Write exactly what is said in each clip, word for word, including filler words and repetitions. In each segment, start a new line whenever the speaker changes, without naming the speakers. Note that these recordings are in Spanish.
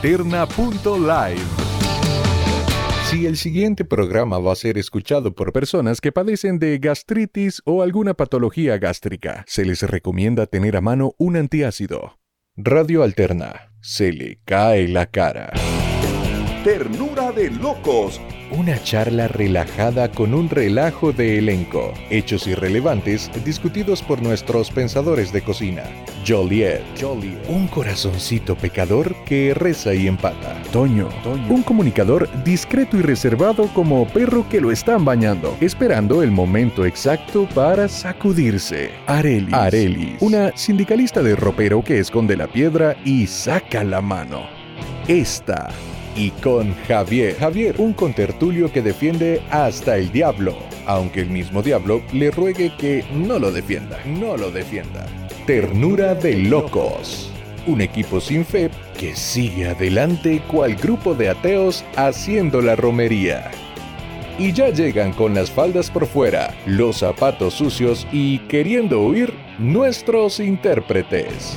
alterna punto live. Si el siguiente programa va a ser escuchado por personas que padecen de gastritis o alguna patología gástrica, se les recomienda tener a mano un antiácido. Radio Alterna. Se le cae la cara.
Ternura de locos.
Una charla relajada con un relajo de elenco. Hechos irrelevantes discutidos por nuestros pensadores de cocina. Joliet. Joliet. Un corazoncito pecador que reza y empata. Toño. Toño. Un comunicador discreto y reservado como perro que lo están bañando, esperando el momento exacto para sacudirse. Arelis. Arelis. Una sindicalista de ropero que esconde la piedra y saca la mano. Esta. Y con Javier. Javier, un contertulio que defiende hasta el diablo, aunque el mismo diablo le ruegue que no lo defienda. No lo defienda. Ternura de locos. Un equipo sin fe que sigue adelante cual grupo de ateos haciendo la romería. Y ya llegan con las faldas por fuera, los zapatos sucios y queriendo huir nuestros intérpretes.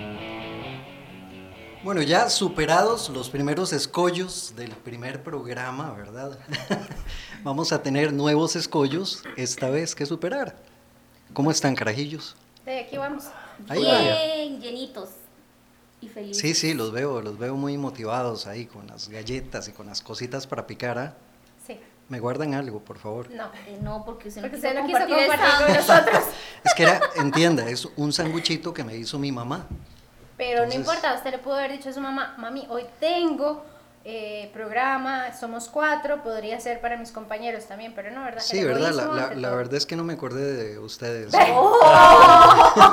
Bueno, ya superados los primeros escollos del primer programa, ¿verdad? Vamos a tener nuevos escollos esta vez que superar. ¿Cómo están, carajillos?
Sí, aquí vamos.
Ahí
Bien,
vaya.
llenitos y felices.
Sí, sí, los veo, los veo muy motivados ahí con las galletas y con las cositas para picar, ¿ah?
Sí.
¿Me guardan algo, por favor?
No, eh, no, porque usted
Porque
no quiso
usted no quiso
compartir,
compartir con
esta-
nosotros.
Es que era, entienda, es un sanguchito que me hizo mi mamá.
Pero
Entonces-
no importa, usted le pudo haber dicho a su mamá, mami, hoy tengo eh, programa, somos cuatro, podría ser para mis compañeros también, pero no, ¿verdad?
Sí,
El
¿verdad? La,
egoísmo
la,
ante
la
todo.
verdad es que no me acordé de ustedes.
Oh, ok,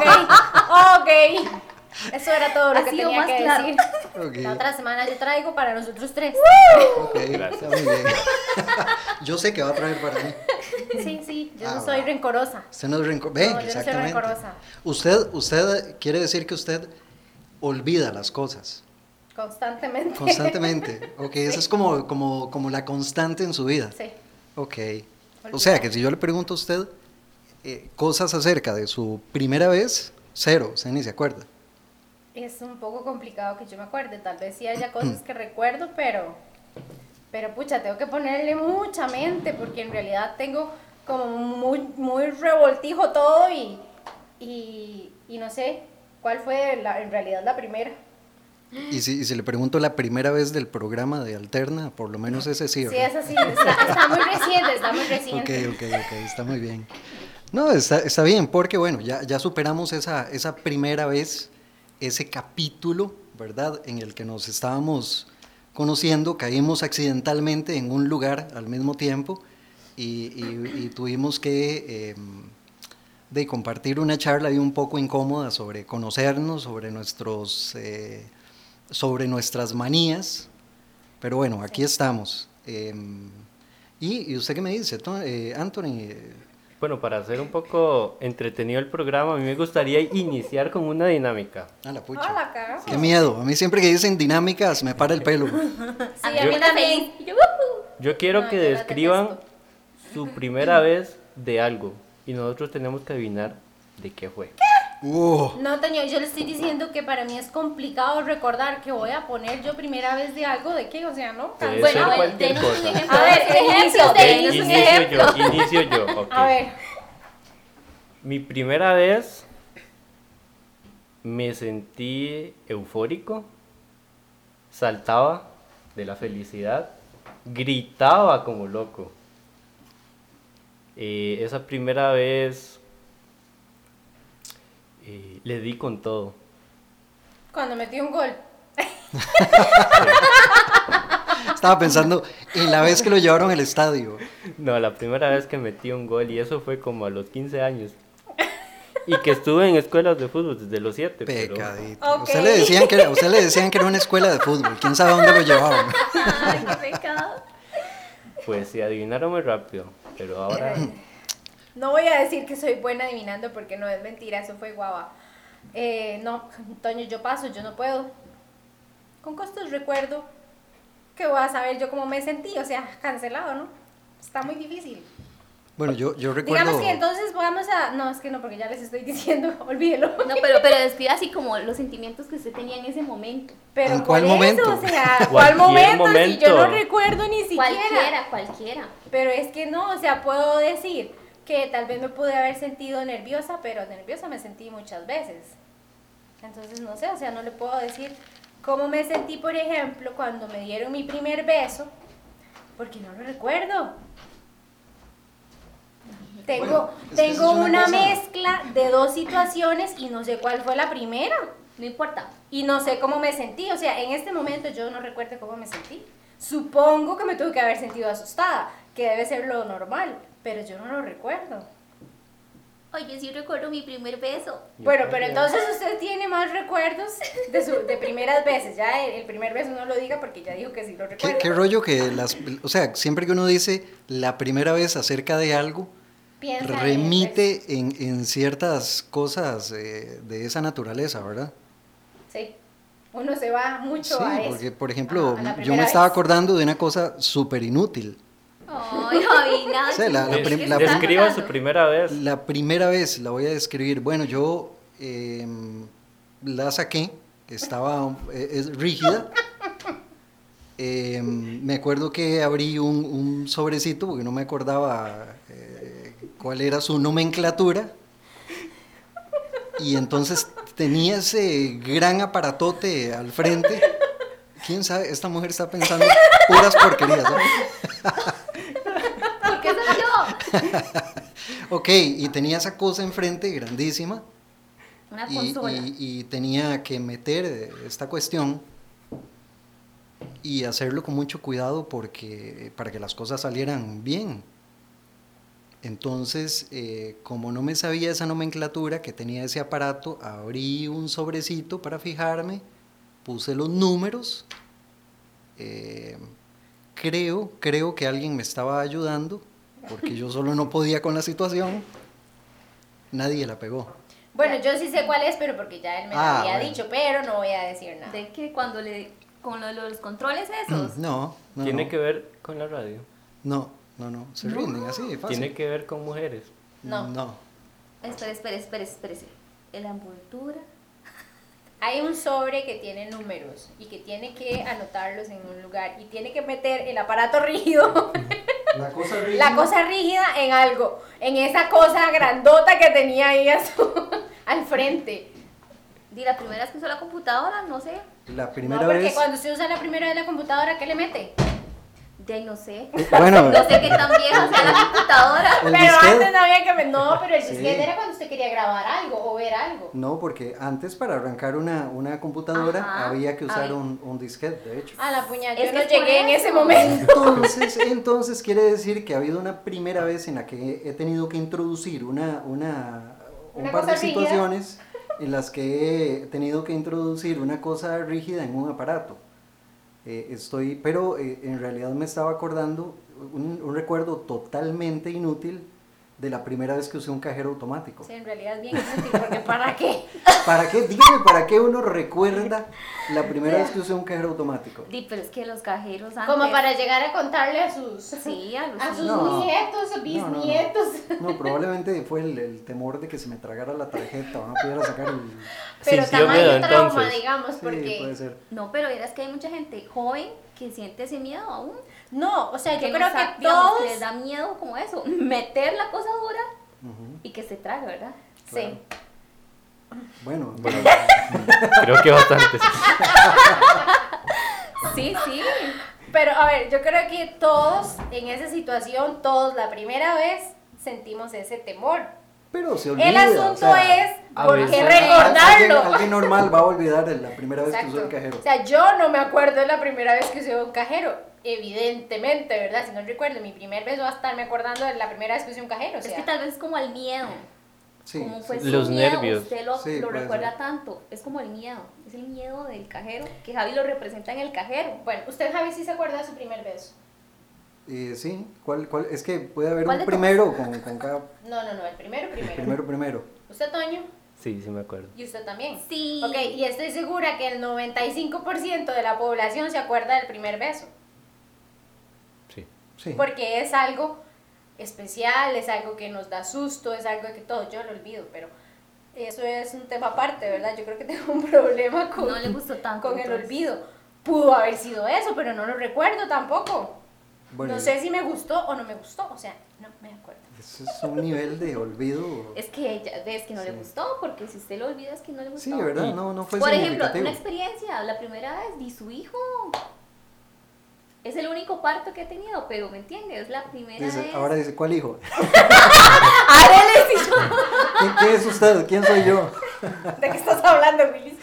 ok. Eso era todo lo
Ha
que
sido
tenía
más
que
claro.
decir.
Ok,
La otra semana yo traigo para nosotros tres.
ok, está muy bien. Yo sé que va a traer para mí.
Sí, sí, yo
Ah,
no soy
va.
rencorosa.
Usted no es rencor... Ven,
No, yo no soy
exactamente.
rencorosa.
Usted, usted quiere decir que usted olvida las cosas
Constantemente.
constantemente. Ok,
Sí.
esa es como, como, como la constante en su vida.
Sí.
Ok. O sea, que si yo le pregunto a usted eh, cosas acerca de su primera vez, cero, usted ni se acuerda.
Es un poco complicado que yo me acuerde, tal vez sí haya cosas que recuerdo, pero, pero pucha, tengo que ponerle mucha mente, porque en realidad tengo como muy, muy revoltijo todo y, y, y no sé cuál fue la, en realidad la primera.
Y si, y si le pregunto la primera vez del programa de Alterna, por lo menos ese sí,
Sí,
¿verdad?
es así, está, está muy reciente, está muy
Ok,
reciente.
ok, ok, está muy bien. No, está, está bien, porque bueno, ya, ya superamos esa, esa primera vez, ese capítulo, ¿verdad? En el que nos estábamos conociendo, caímos accidentalmente en un lugar al mismo tiempo y, y- y tuvimos que eh, de compartir una charla ahí un poco incómoda sobre conocernos, sobre nuestros, eh, sobre nuestras manías, pero bueno, aquí estamos. Eh, y, ¿Y usted qué me dice, To- eh, Anthony? Eh,
Bueno, para hacer un poco entretenido el programa, a mí me gustaría iniciar con una dinámica.
A la pucha.
Ah, la cagamos.
Qué miedo. A mí siempre que dicen dinámicas me para el pelo.
Sí, a
Yo-
mí también.
Y yo, "Woohoo".
Yo quiero
No,
que
yo las
describan
detesto.
su primera vez de algo y nosotros tenemos que adivinar de qué fue.
Uh,
No, Toño, yo le estoy diciendo que para mí es complicado recordar que voy a poner yo primera vez de algo, ¿de qué? O sea, ¿no?
Puede
Bueno,
ser
bueno,
cualquier
denos un
cosa.
ejemplo.
A ver,
denos un
ejemplo,
ejemplo,
de-
denos un
Inicio
ejemplo.
yo, inicio yo, ok.
A ver,
Mi primera vez me sentí eufórico, saltaba de la felicidad, gritaba como loco. Eh, esa primera vez eh, le di con todo.
cuando metí un gol.
estaba pensando en la vez que lo llevaron al estadio.
No, la primera vez que metí un gol y eso fue como a los quince años. Y que estuve en escuelas de fútbol desde los siete. pero-
Pecadito.
Ok.
A usted le decían que era, a usted le decían que era una escuela de fútbol. ¿Quién sabe dónde lo llevaban?
Ay, qué pecado.
Pues sí, adivinaron muy rápido. Pero ahora
No voy a decir que soy buena adivinando porque no es mentira, eso fue guava. Eh, no, Toño, yo paso, yo no puedo. Con costos recuerdo que voy a saber yo cómo me sentí, o sea, cancelado, ¿no? Está muy difícil.
Bueno, yo, yo recuerdo...
Digamos que entonces vamos a... No, es que no, porque ya les estoy diciendo, olvídelo.
No, pero, pero describe así como los sentimientos que usted tenía en ese momento.
Pero
¿En cuál
por
momento?
Eso, o sea, ¿cuál
Cualquier
momento?
momento.
Si yo no recuerdo ni siquiera.
Cualquiera, cualquiera.
Pero es que no, o sea, puedo decir que tal vez me pude haber sentido nerviosa, pero nerviosa me sentí muchas veces. Entonces, no sé, o sea, no le puedo decir cómo me sentí, por ejemplo, cuando me dieron mi primer beso, porque no lo recuerdo. Tengo,
Bueno, es que
tengo
eso es una
una,
cosa.
mezcla de dos situaciones y no sé cuál fue la primera.
No importa.
Y no sé cómo me sentí, o sea, en este momento yo no recuerdo cómo me sentí. Supongo que me tuve que haber sentido asustada, que debe ser lo normal, pero yo no lo recuerdo.
Oye, sí recuerdo mi primer beso.
Bueno, pero entonces usted tiene más recuerdos de, su, de primeras veces, ya el, el primer beso no lo diga porque ya dijo que sí lo recuerda.
¿Qué, qué rollo que las... O sea, siempre que uno dice la primera vez acerca de algo,
Piensa en el beso.
remite en, en ciertas cosas eh, de esa naturaleza, ¿verdad?
Sí, uno se va mucho
Sí,
a eso.
porque, por ejemplo,
a la
yo
primera
me estaba
vez.
acordando de una cosa súper inútil.
Ay, Javi, nada.
Sí, la- la
¿qué
prim-
se
la
está
prim-
Describa su
acordando?
primera vez.
La primera vez la voy a describir. Bueno, yo eh, la saqué, estaba, eh, es rígida. Eh, me acuerdo que abrí un, un sobrecito porque no me acordaba eh, cuál era su nomenclatura. Y entonces tenía ese gran aparatote al frente. ¿Quién sabe? Esta mujer está pensando puras porquerías, ¿no?
¿Por qué soy yo?
Ok, y tenía esa cosa enfrente grandísima.
Una
y,
consola.
y- y tenía que meter esta cuestión y hacerlo con mucho cuidado porque para que las cosas salieran bien. Entonces, eh, como no me sabía esa nomenclatura que tenía ese aparato, abrí un sobrecito para fijarme, puse los números, eh, creo, creo que alguien me estaba ayudando, porque yo solo no podía con la situación, nadie la pegó.
Bueno, yo sí sé cuál es, pero porque ya él me lo
Ah,
había
bueno.
dicho, pero no voy a decir nada.
De que cuando le. Con lo de los controles esos.
No, no,
Tiene
no,
que ver con la radio.
no, no, no, se rinden así, fácil.
Tiene que ver con mujeres.
No.
No.
Espera, espera, espera, espérese. La envoltura.
Hay un sobre que tiene números y que tiene que anotarlos en un lugar y tiene que meter el aparato rígido,
La cosa
la cosa rígida en algo, en esa cosa grandota que tenía ahí a su- al frente.
Di la primera vez que usó la computadora, no sé.
La primera
No, porque
vez.
cuando usted usa la primera vez la computadora, ¿qué le mete?
De ahí no sé.
Bueno,
No sé qué tan vieja sea la computadora.
el
pero
disquete.
antes no había que me- no, pero el
Sí.
disquete era cuando usted quería grabar algo o ver algo.
No, porque antes para arrancar una, una computadora
Ajá,
había que usar
había-
un, un disquete, de hecho.
A la puñal,
Es
yo
que
no
es por
llegué en ese
eso.
momento.
Entonces, entonces quiere decir que ha habido una primera vez en la que he tenido que introducir una, una, un
Una
par de
cosa rígida.
situaciones en las que he tenido que introducir una cosa rígida en un aparato. Eh, estoy, pero eh, en realidad me estaba acordando un, un recuerdo totalmente inútil de la primera vez que usé un cajero automático.
Sí, en realidad es bien inútil, porque ¿para qué?
¿Para qué? Dígame, ¿para qué uno recuerda la primera vez que usé un cajero automático?
Di, pero es que los cajeros antes.
Como para llegar a contarle a sus,
Sí, a los.
a sus
No.
nietos,
No, no, no.
bisnietos.
No, probablemente fue el, el temor de que se me tragara la tarjeta o no pudiera sacar el...
Pero
Sintió
tamaño
miedo,
trauma,
entonces.
digamos,
Sí,
porque...
puede ser.
No, pero verás que hay mucha gente joven que siente ese miedo aún.
No, o sea, yo
Que no
creo
sa-
que
digamos,
todos...
que les da miedo como eso. Meter la cosa dura
Ujú.
y que se trague, ¿verdad?
Sí.
Bueno,
Bueno, creo que bastantes.
Sí, sí.
Pero, a ver, yo creo que todos en esa situación, todos la primera vez sentimos ese temor.
pero se olvida.
El asunto
o sea,
es
a
por
veces-
qué
alguien,
recordarlo.
alguien normal va a olvidar la primera vez que
Exacto.
usó el cajero.
O sea, yo no me acuerdo de la primera vez que usé un cajero. Evidentemente, ¿verdad? Si no recuerdo mi primer beso, va a estarme acordando de la primera vez que usé un cajero. O
Es
sea,
que tal vez es como el miedo.
Sí,
Como fue
sí,
su
Los
miedo,
nervios.
usted lo,
Sí,
lo
puede
recuerda
ser.
tanto. Es como el miedo. Es el miedo del cajero. Que Javi lo representa en el cajero.
bueno, usted, Javi, sí se acuerda de su primer beso.
Eh, sí, ¿cuál, cuál? Es que puede haber
¿Cuál
un
de
primero con, con cada...
No, no, no, el primero, primero.
Primero, primero.
Usted, Toño,
Sí, sí me acuerdo.
y usted también.
Sí.
Ok, y estoy segura que el noventa y cinco por ciento de la población se acuerda del primer beso.
Sí.
Sí.
Porque es algo especial, es algo que nos da susto, es algo que todo, yo lo olvido, pero eso es un tema aparte, ¿verdad? Yo creo que tengo un problema con,
No le gustó tanto,
con el
entonces.
olvido. Pudo haber sido eso, pero no lo recuerdo tampoco.
Bueno,
No sé si me gustó o no me gustó, o sea, no me acuerdo.
eso es un nivel de olvido.
Es que ella ves que no
Sí.
le gustó, porque si usted lo olvida es que no le gustó.
Sí, ¿verdad? No, no fue
Por ejemplo,
significativo.
una experiencia, la primera vez di su hijo. Es el único parto que he tenido, pero ¿me entiendes? Es la primera
Dice-
vez.
ahora dice, ¿cuál hijo?
¡Ándale, sí, yo!
¿Quién, quién es usted? ¿Quién soy yo?
¿De qué estás hablando, Willis?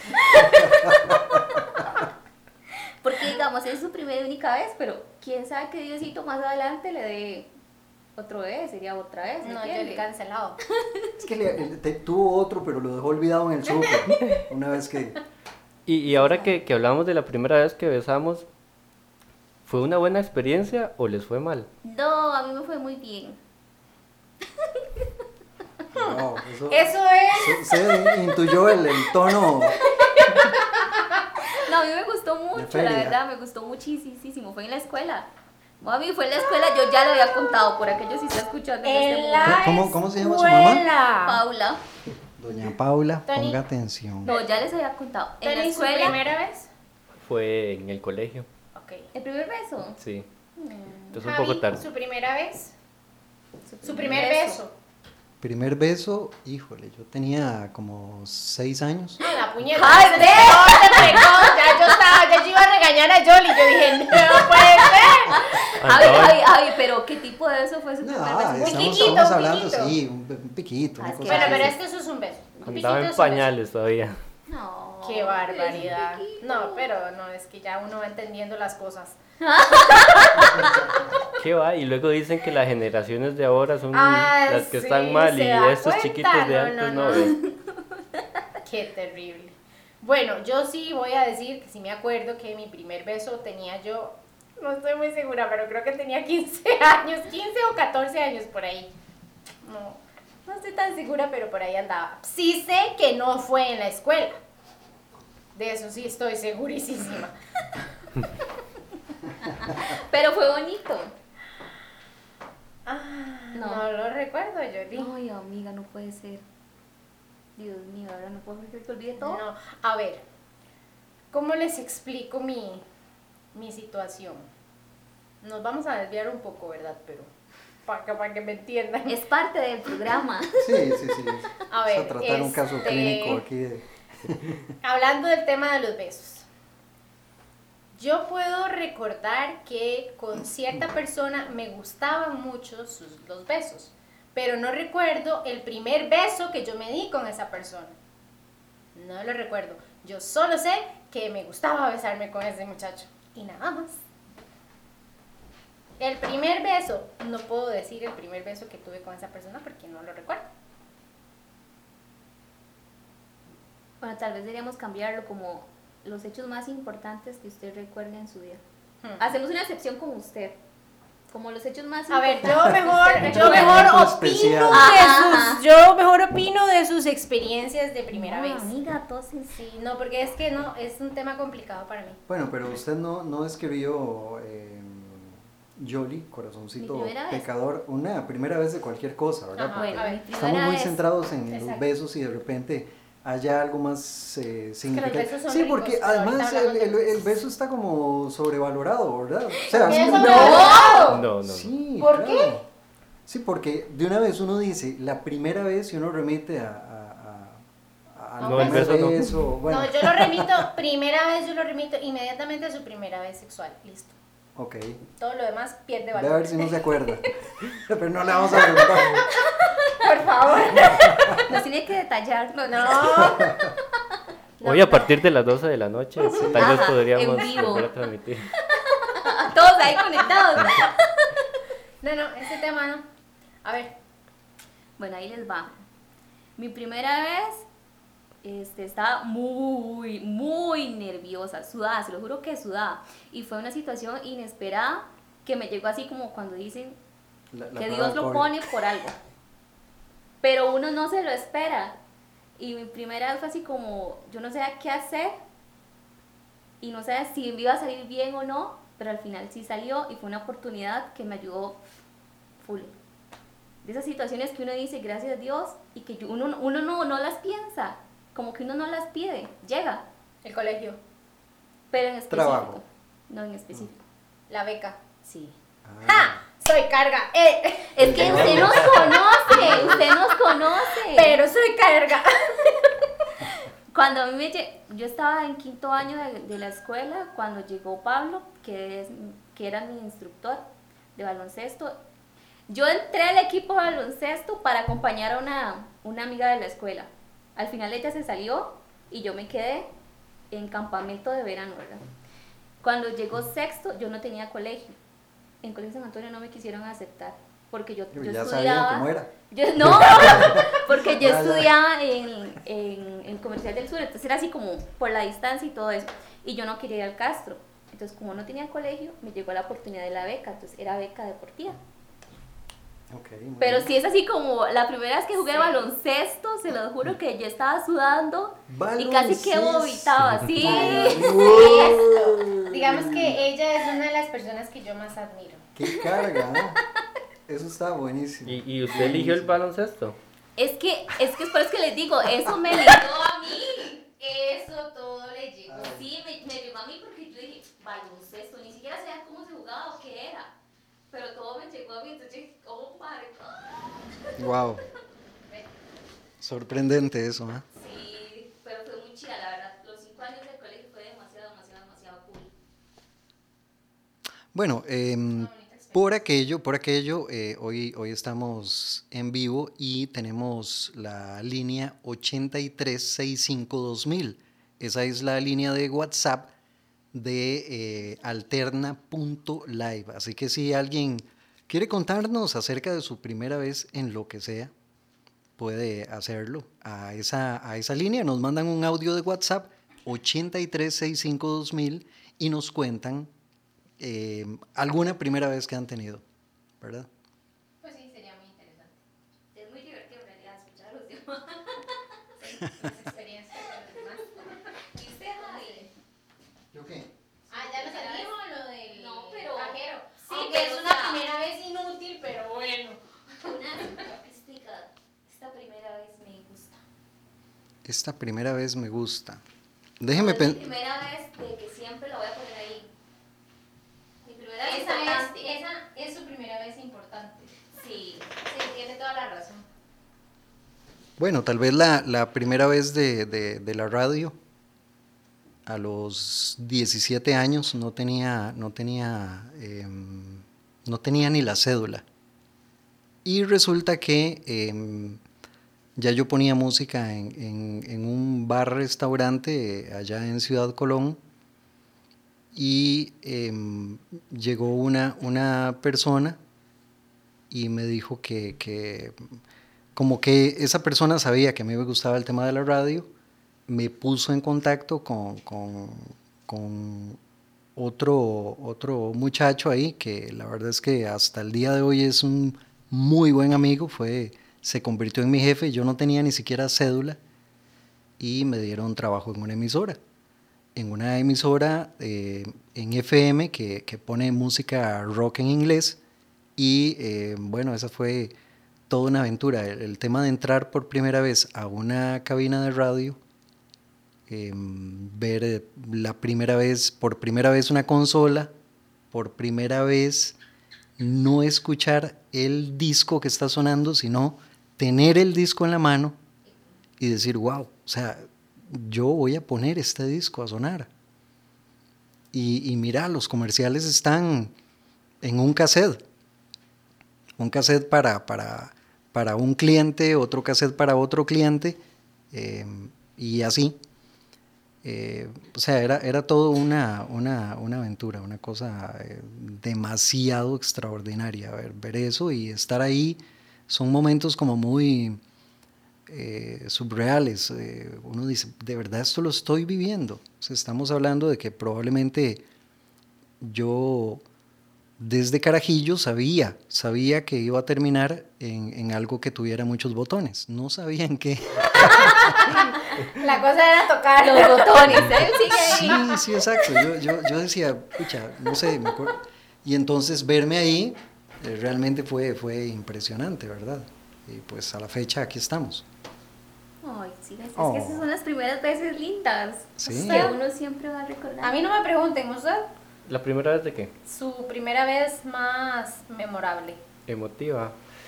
Porque digamos, es su primera y única vez, pero quién sabe que Diosito más adelante le dé otro vez, sería otra vez, ¿me
No, yo
entiende?
le he cancelado.
Es que le- le- te- tuvo otro, pero lo dejó olvidado en el súper. Una vez que...
Y, y ahora que, que hablamos de la primera vez que besamos, ¿fue una buena experiencia o les fue mal?
No, a mí me fue muy bien.
Wow, eso,
Eso es...
se, se intuyó el, el tono.
No, a mí me gustó mucho, la
feria.
verdad, me gustó muchísimo. Fue en la escuela. A mí fue en la escuela, yo ya lo había contado, por aquellos si está escuchando en este
En
momento.
la
¿Cómo- cómo se llama su mamá?
escuela.
Paula.
Doña Paula,
Tony.
ponga atención.
No, ya les había contado. En la
¿Tony, su
escuela.
primera vez?
Fue en el colegio,
Ok.
¿El primer beso?
sí.
Mm.
Entonces un
Javi,
poco tarde.
¿su primera vez? Su primer beso.
Primer beso, híjole, yo tenía como seis años.
Ah, la puñeta.
¡Ay,
Ese
ve!
señor se pegó. Ya yo estaba, ya yo iba a regañar a Yoli. Yo dije, no puede ser.
A ver,
Andaba-
Javi, Javi, pero ¿qué tipo de beso fue su
No,
primer beso?
estamos,
piquito,
estamos
un
hablando,
piquito.
sí, un, un piquito.
Ah,
Una
es que-
cosa
Bueno,
así.
pero es que eso es un beso. Un piquito
Andaba
es
en
un
pañales todavía.
No.
beso. Qué barbaridad.
es un piquito.
No, pero no, es que ya uno va entendiendo las cosas.
¿Qué va? Y luego dicen que las generaciones de ahora son
Ah,
las que
sí,
están mal
¿se
y
da
estos
cuenta?
chiquitos de
No,
antes
no,
no.
no.
¿ves?
Qué terrible. Bueno, yo sí voy a decir que sí me acuerdo que mi primer beso tenía yo, no estoy muy segura, pero creo que tenía quince años, quince o catorce años por ahí. No, no estoy tan segura, pero por ahí andaba. Sí sé que no fue en la escuela. De eso sí estoy segurísima.
Pero fue bonito.
Ah,
No.
no. lo recuerdo, Yoli.
Ay, amiga, no puede ser. Dios mío, ahora no puedo creer que olvide todo.
No, a ver, ¿cómo les explico mi, mi situación? Nos vamos a desviar un poco, ¿verdad? Pero para que, para que me entiendan.
Es parte del programa.
Sí, sí, sí.
A
Vamos
ver,
a tratar un caso
este-
clínico aquí. De,
Hablando del tema de los besos. Yo puedo recordar que con cierta persona me gustaban mucho sus, los besos, pero no recuerdo el primer beso que yo me di con esa persona. No lo recuerdo. Yo solo sé que me gustaba besarme con ese muchacho y nada más. El primer beso, no puedo decir el primer beso que tuve con esa persona porque no lo recuerdo.
Bueno, tal vez deberíamos cambiarlo como los hechos más importantes que usted recuerde en su vida.
Hmm.
Hacemos una excepción con usted. Como los hechos más
A ver, yo
importantes.
mejor, yo
Un
mejor
momento
opino
especial.
de
Ajá.
sus, yo mejor opino de sus experiencias de primera
No,
vez.
amiga, entonces
Sí, no, porque es que no, es un tema complicado para mí.
bueno, pero usted no, no escribió eh, Yoli, corazoncito
Mi primera vez.
pecador, una primera vez de cualquier cosa, ¿verdad?
Ajá,
Porque
Bueno,
a ver,
mi primera
estamos muy
vez-
centrados en los
Exacto.
besos y de repente haya algo más eh, significativo.
besos son
Sí,
ricos,
porque
pero ahorita
además el,
hablamos de
el-
besos.
el beso está como sobrevalorado, ¿verdad? O sea,
¿Qué es
sí,
sobrevalorado?
No, no, no.
Sí,
¿Por
claro.
qué?
Sí, porque de una vez uno dice la primera vez y uno remite a, a, a, a
No, el
primer
beso no.
beso, bueno,
No, yo lo remito, primera vez yo lo remito inmediatamente a su primera vez sexual. Listo.
ok.
Todo lo demás pierde
Ve a
valor.
ver si no se acuerda. Pero no le vamos a preguntar.
Por favor.
Nos tiene que detallar. No,
No.
Hoy a partir de las doce de la noche, tal vez
Ajá,
podríamos
en vivo.
volver a transmitir.
Todos ahí conectados.
No, no, ese tema no. A ver.
Bueno, ahí les va. Mi primera vez este, estaba muy, muy nerviosa, sudada, se lo juro que sudada. Y fue una situación inesperada que me llegó así como cuando dicen
La- la
que
prueba
Dios
del
lo
COVID.
pone por algo. Pero uno no se lo espera. Y mi primera vez fue así como, yo no sabía qué hacer. Y no sabía si me iba a salir bien o no. Pero al final sí salió y fue una oportunidad que me ayudó full. de esas situaciones que uno dice gracias a Dios y que yo- uno, uno no, no las piensa, como que uno no las pide, llega,
El colegio,
pero en específico.
Trabajo.
No en específico,
la beca.
sí.
Ah.
¡Ja! Soy carga. Eh.
Es que usted nos conoce, usted nos conoce.
Pero soy carga.
Cuando a mí me lle- yo estaba en quinto año de, de la escuela, cuando llegó Pablo, que, es, que era mi instructor de baloncesto, yo entré al equipo de baloncesto para acompañar a una, una amiga de la escuela. Al final ella se salió y yo me quedé en campamento de verano, ¿verdad? Cuando llegó sexto, yo no tenía colegio. En Colegio San Antonio no me quisieron aceptar, porque yo,
Pero
yo
ya
estudiaba...
sabían cómo era.
Yo, no, porque yo
Ya, ya.
estudiaba en, en, en Comercial del Sur, entonces era así como por la distancia y todo eso, y yo no quería ir al Castro, entonces como no tenía colegio, me llegó la oportunidad de la beca, entonces era beca deportiva.
Ok, muy
Pero
bien.
sí es así como la primera vez que jugué
Sí.
baloncesto, se lo juro que yo estaba sudando y casi que
Baloncesto.
vomitaba, sí.
Wow.
Digamos que ella es una de las personas que yo más admiro.
Qué carga, ¿no? Eso está buenísimo.
¿Y, y usted eligió el baloncesto?
Es que, es que es por eso que les digo, eso me llegó a mí.
Eso todo le llegó.
Sí, me, me llegó a mí porque yo dije, baloncesto, ni siquiera sabía cómo se jugaba o qué era. Pero todo me llegó a mí, entonces yo dije, oh my God.
Wow. Sorprendente eso, ¿eh?
Sí, pero fue muy chida, la verdad. Los cinco años de colegio fue demasiado, demasiado, demasiado cool.
Bueno, em, por aquello, por aquello, eh, hoy, hoy estamos en vivo y tenemos la línea ochenta y tres sesenta y cinco dos mil. Esa es la línea de WhatsApp de eh, alterna punto live. Así que si alguien quiere contarnos acerca de su primera vez en lo que sea, puede hacerlo a esa, a esa línea. Nos mandan un audio de WhatsApp ochenta y tres sesenta y cinco dos mil y nos cuentan eh, alguna primera vez que han tenido, ¿verdad?
Pues sí, sería muy interesante.
Es muy divertido en realidad escuchar a los demás.
Las experiencias de los demás.
¿Y usted, Javi?
¿Yo qué?
Ah, ya nos salimos lo del
No, pero-
cajero.
Sí,
Aunque
pero
es
o
una
sea-
primera vez inútil, pero bueno.
Una explica, esta primera vez me gusta.
Esta primera vez me gusta. Déjeme
Es mi
pensar.
primera vez de que siempre lo voy a poner ahí. Mi primera vez
Esa
importante.
es, esa es su primera vez importante.
Sí.
Sí, tiene toda la razón.
Bueno, tal vez la, la primera vez de, de- de la radio, a los diecisiete años, no tenía, no tenía, em, no tenía ni la cédula. Y resulta que em, ya yo ponía música en, en- en un bar-restaurante eh, allá en Ciudad Colón y em, llegó una, una persona y me dijo que, que como que esa persona sabía que a mí me gustaba el tema de la radio, me puso en contacto con, con, con otro, otro muchacho ahí, que la verdad es que hasta el día de hoy es un muy buen amigo, fue, se convirtió en mi jefe, yo no tenía ni siquiera cédula y me dieron trabajo en una emisora, en una emisora eh, en F M que, que pone música rock en inglés y eh, bueno, esa fue toda una aventura, el, el tema de entrar por primera vez a una cabina de radio, eh, ver eh, la primera vez, por primera vez una consola, por primera vez no escuchar el disco que está sonando, sino tener el disco en la mano y decir, wow, o sea, yo voy a poner este disco a sonar. Y, y mira, los comerciales están en un cassette, un cassette para, para, para un cliente, otro cassette para otro cliente, eh, y así. Eh, o sea, era, era todo una, una, una aventura, una cosa eh, demasiado extraordinaria. A ver, ver eso y estar ahí son momentos como muy eh, subreales. Eh, uno dice, de verdad esto lo estoy viviendo. O sea, estamos hablando de que probablemente yo desde carajillo sabía, sabía que iba a terminar en, en algo que tuviera muchos botones. No sabía en qué.
La cosa era tocar
Los botones, ¿eh? Sigue ahí.
Sí, sí, exacto. Yo, yo, yo decía, pucha, no sé, me acuerdo. Y entonces verme ahí, Eh, realmente fue, fue impresionante, ¿verdad? Y pues a la fecha aquí estamos.
Ay, sí, es,
Oh.
es que esas son las primeras veces lindas.
Sí.
Que uno siempre va a recordar.
A mí no me pregunten, ¿usted?
¿La primera vez de qué?
Su primera vez más memorable.
Emotiva.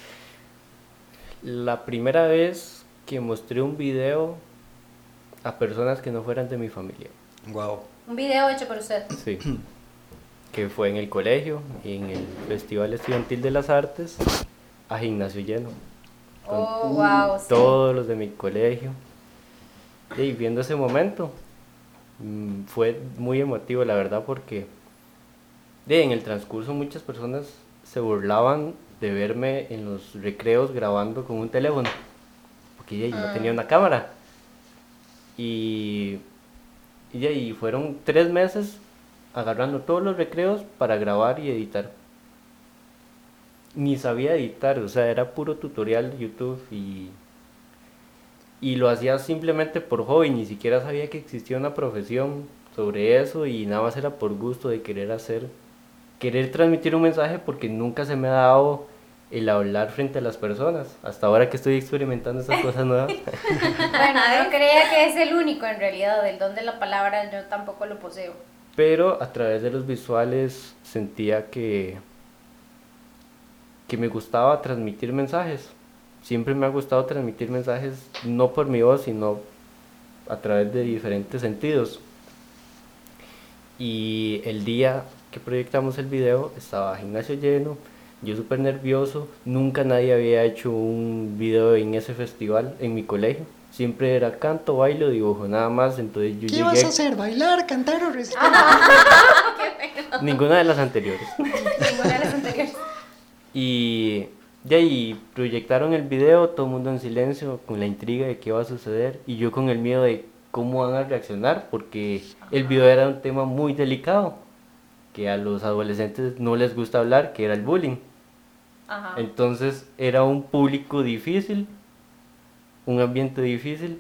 La primera vez que mostré un video a personas que no fueran de mi familia.
Wow.
Un video hecho por usted.
Sí. Que fue en el colegio, en el Festival Estudiantil de las Artes, a gimnasio lleno. Con
Oh, wow. Sí.
todos los de mi colegio. Y viendo ese momento, mm, fue muy emotivo, la verdad, porque de, en el transcurso muchas personas se burlaban de verme en los recreos grabando con un teléfono, porque ya, no tenía una cámara. Y, y, ya, y fueron tres meses agarrando todos los recreos para grabar y editar. Ni sabía editar, o sea, era puro tutorial de YouTube y, y lo hacía simplemente por hobby, ni siquiera sabía que existía una profesión sobre eso y nada más era por gusto de querer hacer, querer transmitir un mensaje porque nunca se me ha dado el hablar frente a las personas, hasta ahora que estoy experimentando esas cosas nuevas.
Bueno, no creía que es el único en realidad, el don de la palabra yo tampoco lo poseo.
Pero a través de los visuales sentía que, que me gustaba transmitir mensajes. Siempre me ha gustado transmitir mensajes, no por mi voz, sino a través de diferentes sentidos. Y el día que proyectamos el video estaba gimnasio lleno, yo súper nervioso, nunca nadie había hecho un video en ese festival en mi colegio. Siempre era canto, bailo, dibujo, nada más. Entonces yo
¿Qué
llegué...
ibas a hacer? ¿Bailar, cantar o recitar?
Ninguna de las anteriores.
Ninguna de las anteriores.
Y de ahí proyectaron el video, todo el mundo en silencio, con la intriga de qué va a suceder. Y yo con el miedo de cómo van a reaccionar, porque el video era un tema muy delicado, que a los adolescentes no les gusta hablar, que era el bullying.
Ajá.
Entonces era un público difícil, un ambiente difícil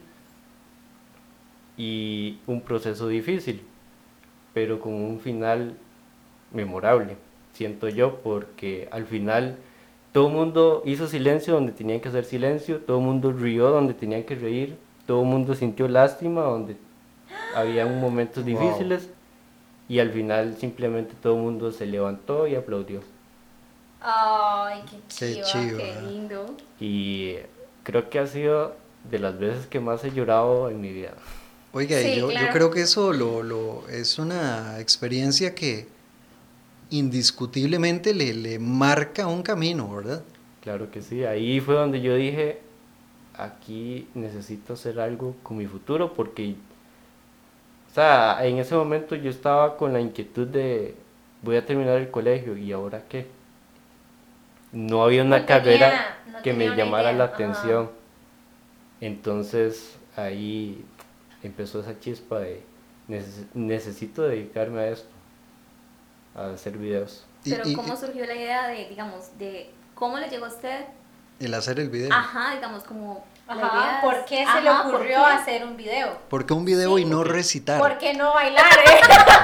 y un proceso difícil, pero con un final memorable, siento yo, porque al final todo el mundo hizo silencio donde tenían que hacer silencio, todo el mundo rió donde tenían que reír, todo el mundo sintió lástima donde había momentos
Wow.
difíciles y al final simplemente todo el mundo se levantó y aplaudió.
Ay, qué
Qué
chiva.
chido.
Qué
¿verdad?
lindo.
Y creo que ha sido de las veces que más he llorado en mi vida.
Oiga,
Sí,
y yo,
claro.
yo creo que eso lo, lo, es una experiencia que indiscutiblemente le, le marca un camino, ¿verdad?
Claro que sí, ahí fue donde yo dije, aquí necesito hacer algo con mi futuro, porque, o sea, en ese momento yo estaba con la inquietud de, voy a terminar el colegio, ¿y ahora qué? No había una
No tenía-
carrera
no
que
tenía
me
una
llamara
idea,
la
ajá.
atención. Entonces, ahí empezó esa chispa de, "Neces- necesito dedicarme a esto, a hacer videos".
Y-
Pero
y-
¿cómo surgió la idea de, digamos, de cómo le llegó a usted?
El hacer el video.
Ajá, digamos, como... la idea
Ajá,
es-
¿por qué se le
Ajá, ¿por
ocurrió
qué?
hacer un video?
¿Por qué un video
Sí,
y no
ok.
recitar?
¿Por qué no bailar? eh?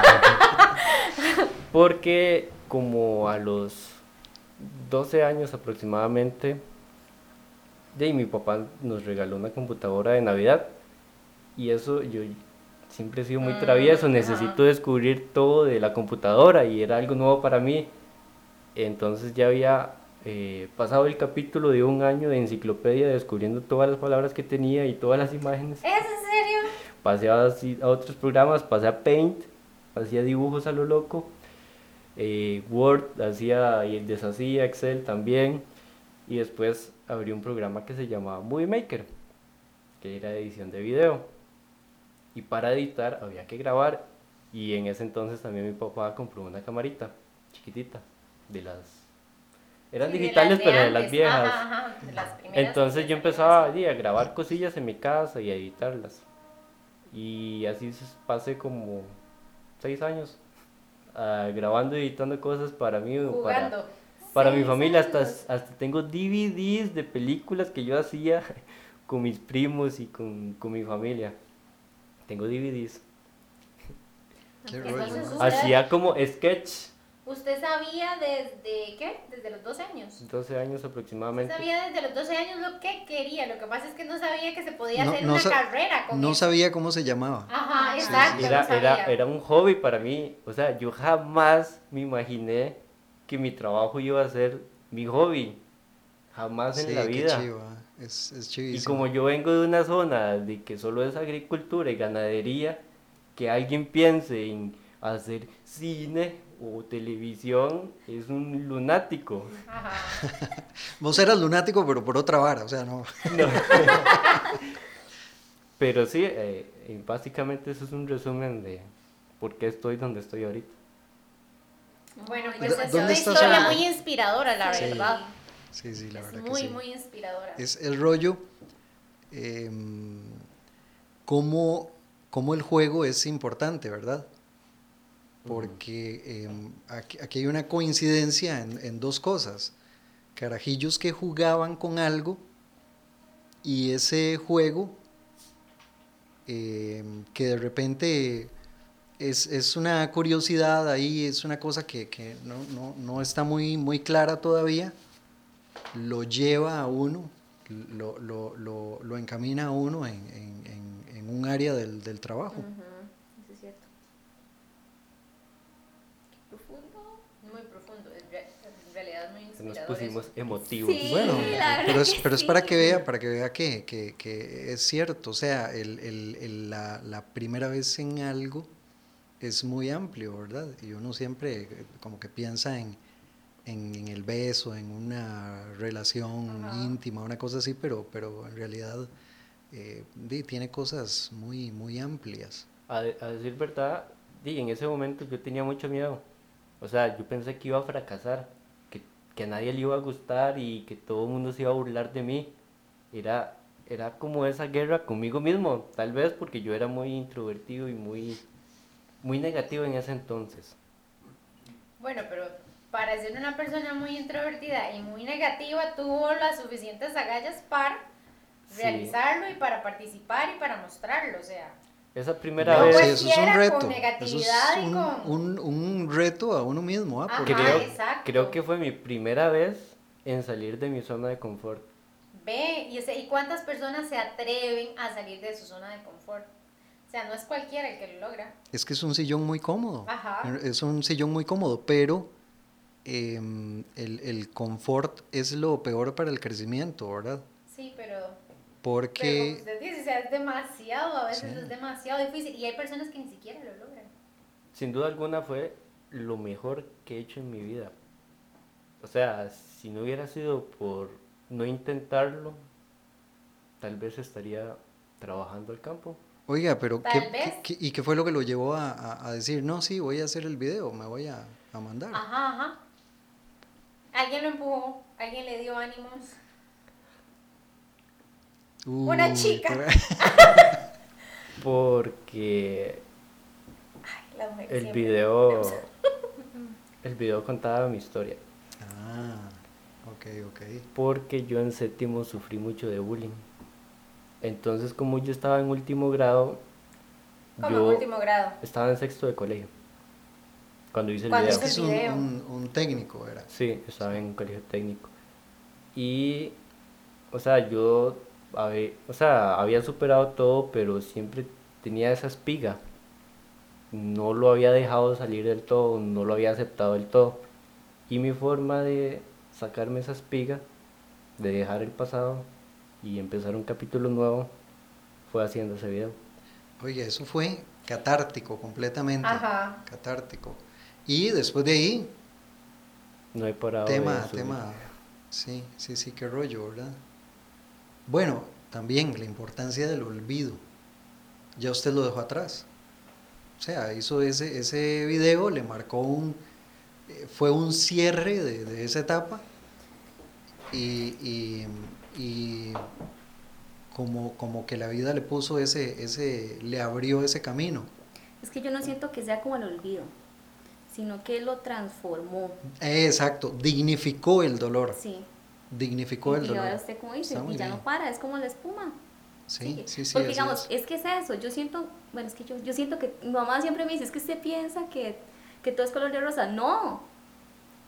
Porque como a los doce años aproximadamente, de ahí mi papá nos regaló una computadora de Navidad y eso yo siempre he sido muy
Mm,
travieso,
ajá.
necesito descubrir todo de la computadora y era algo nuevo para mí. Entonces ya había eh, pasado el capítulo de un año de enciclopedia descubriendo todas las palabras que tenía y todas las imágenes.
¿Es en serio?
Pasé a, así- a otros programas, pasé a Paint, hacía dibujos a lo loco, eh, Word, hacía y deshacía, Excel también, y después abrí un programa que se llamaba Movie Maker, que era edición de video, y para editar había que grabar, y en ese entonces también mi papá compró una camarita chiquitita, de las... Eran
Sí, de
digitales,
las de
pero de
antes.
las viejas.
Ajá, ajá, de las primeras
Entonces
que
yo
salieron
empezaba
así.
sí, a grabar cosillas en mi casa y a editarlas. Y así s- pasé como seis años ah, grabando y editando cosas para mí o para,
Jugando.
para mi
Seis
familia. Hasta,
años.
hasta tengo D V Ds de películas que yo hacía con mis primos y con, con mi familia. Tengo D V Ds.
Qué
Entonces,
rollo, ¿no?
usted-
Hacía como sketch
¿Usted sabía desde qué? Desde los doce años.
doce años aproximadamente.
Usted sabía desde los doce años lo que quería, lo que pasa es que no sabía que se podía
No-
hacer
no
una
sa-
carrera con
No
eso.
sabía cómo se llamaba.
Ajá,
Sí,
exacto,
sí.
Era,
no sabía.
era, era un hobby para mí, o sea, yo jamás me imaginé que mi trabajo iba a ser mi hobby, jamás
Sí,
en la
qué
vida.
chiva, es, es
Y
chivísimo.
como yo vengo de una zona de que solo es agricultura y ganadería, que alguien piense en hacer cine o televisión es un lunático.
Ajá.
Vos eras lunático, pero por otra vara, o sea, no.
No. Pero sí, eh, eh, básicamente eso es un resumen de por qué estoy donde estoy ahorita.
Bueno,
Ay,
pues
¿Dó-
es
dónde
una
estás
historia
ahora?
muy inspiradora, la
Sí.
verdad.
Sí, sí, la
Es
verdad
muy,
que sí.
muy inspiradora.
Es el rollo, em, cómo, cómo el juego es importante, ¿verdad? Porque em, aquí, aquí hay una coincidencia en, en dos cosas. Carajillos que jugaban con algo y ese juego em, que de repente es, es una curiosidad ahí, es una cosa que, que no, no, no está muy, muy clara todavía, lo lleva a uno, lo, lo, lo, lo encamina a uno en, en, en, en un área del, del trabajo.
Ujú, eso es cierto. Qué profundo.
Muy profundo, en re- en realidad es muy
Nos
inspirador.
pusimos
eso.
emotivos.
Sí.
Bueno,
la verdad
pero es,
que
pero es para
sí.
que vea, para que vea que, que, que es cierto, o sea, el, el, el- la, la primera vez en algo es muy amplio, ¿verdad? Y uno siempre eh, como que piensa en, en, en el beso, en una relación
Ajá.
íntima, una cosa así, pero, pero en realidad eh, di, tiene cosas muy, muy amplias.
A, de- a decir verdad, di, en ese momento yo tenía mucho miedo. O sea, yo pensé que iba a fracasar, que, que a nadie le iba a gustar y que todo el mundo se iba a burlar de mí. Era, era como esa guerra conmigo mismo, tal vez porque yo era muy introvertido y muy, muy negativo en ese entonces.
Bueno, pero para ser una persona muy introvertida y muy negativa, tuvo las suficientes agallas para
Sí.
realizarlo y para participar y para mostrarlo, o sea.
Esa primera
No,
vez...
Sí,
pues,
eso es un
cualquiera
reto.
con
Eso es
negatividad y
un,
con-
un, un reto a uno mismo, ¿ah?
Ajá.
Porque
Creo,
exacto.
creo que fue mi primera vez en salir de mi zona de confort.
Ve, y, ese- ¿y cuántas personas se atreven a salir de su zona de confort? O sea, no es cualquiera el que lo logra.
es que es un sillón muy cómodo.
Ajá.
Es un sillón muy cómodo, pero em, el, el confort es lo peor para el crecimiento, ¿verdad?
Sí, pero, pero
Porque
como usted dice, o sea, es demasiado, a veces
Sí.
es demasiado difícil y hay personas que ni siquiera lo logran.
Sin duda alguna fue lo mejor que he hecho en mi vida. O sea, si no hubiera sido por no intentarlo, tal vez estaría trabajando al campo.
oiga, pero
Tal
¿qué,
vez.
qué- qué- ¿y qué fue lo que lo llevó a, a- a decir, no, sí, voy a hacer el video, me voy a, a mandar?
Ajá, ajá. Alguien lo empujó, alguien le dio ánimos. una
Uy,
chica.
pero-
Porque
Ay, la mujer
el
siempre.
video, el video contaba mi historia.
Ah, ok, ok.
Porque yo en séptimo sufrí mucho de bullying. Entonces, como yo estaba en último grado,
Como
yo
en último grado.
estaba en sexto de colegio. Cuando hice el
Cuando
video.
Es que es
el
un,
video.
un- un técnico, era.
Sí, estaba en un colegio técnico. Y, o sea, yo, había, o sea, había superado todo, pero siempre tenía esa espiga. No lo había dejado salir del todo, no lo había aceptado del todo. Y mi forma de sacarme esa espiga, de dejar el pasado y empezar un capítulo nuevo, fue haciendo ese video.
Oye, eso fue catártico completamente.
Ajá.
Catártico. Y después de ahí,
No he parado de
tema,
subir.
tema, sí, sí, sí, qué rollo, ¿verdad? Bueno, también la importancia del olvido. Ya usted lo dejó atrás. O sea, hizo ese, ese video, le marcó un, eh, fue un cierre de, de esa etapa y, y, y como, como que la vida le puso ese, ese, le abrió ese camino.
Es que yo no siento que sea como el olvido, sino que lo transformó.
Eh, Exacto, dignificó el dolor,
Sí.
dignificó el
Y
dolor.
ahora usted como dice,
Está muy
y ya
bien.
no para, es como la espuma.
Sí,
Sigue.
sí, sí.
Porque
así
digamos,
es.
es que es eso, yo siento, bueno, es que yo, yo siento que mi mamá siempre me dice, es que usted piensa que, que todo es color de rosa. No,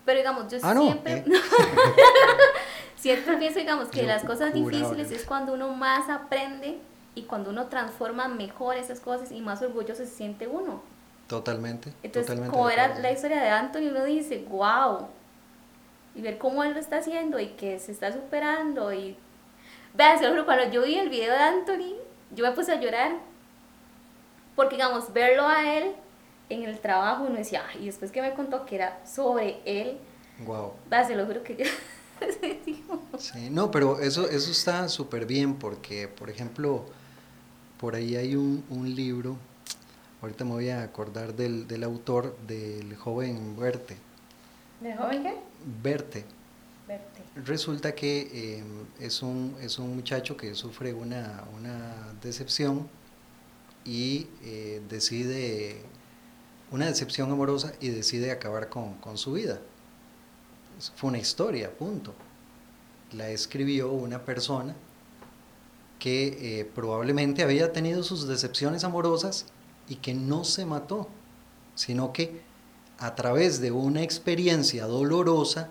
Pero digamos, yo
Ah, no,
siempre,
¿eh?
siempre pienso, digamos, que
Yo
las cosas
juraba
difíciles
que-
es cuando uno más aprende y cuando uno transforma mejor esas cosas y más orgulloso se siente uno.
Totalmente.
Entonces,
totalmente
como
de
era
acuerdo.
la historia de Anthony, uno dice, wow, y ver cómo él lo está haciendo y que se está superando. Y vean, se lo juro, cuando yo vi el video de Anthony, yo me puse a llorar, porque digamos, verlo a él en el trabajo, uno decía, "Ay", y después que me contó que era sobre él,
Wow.
vean, se lo juro que yo...
Sí, no, pero eso, eso está súper bien porque, por ejemplo, por ahí hay un, un libro, ahorita me voy a acordar del, del autor, del joven Verte.
¿De joven qué?
Verte.
Verte.
Resulta que eh, es, un, es un muchacho que sufre una, una decepción y eh, decide, una decepción amorosa y decide acabar con, con su vida. Eso fue una historia, punto. La escribió una persona que eh, probablemente había tenido sus decepciones amorosas y que no se mató, sino que a través de una experiencia dolorosa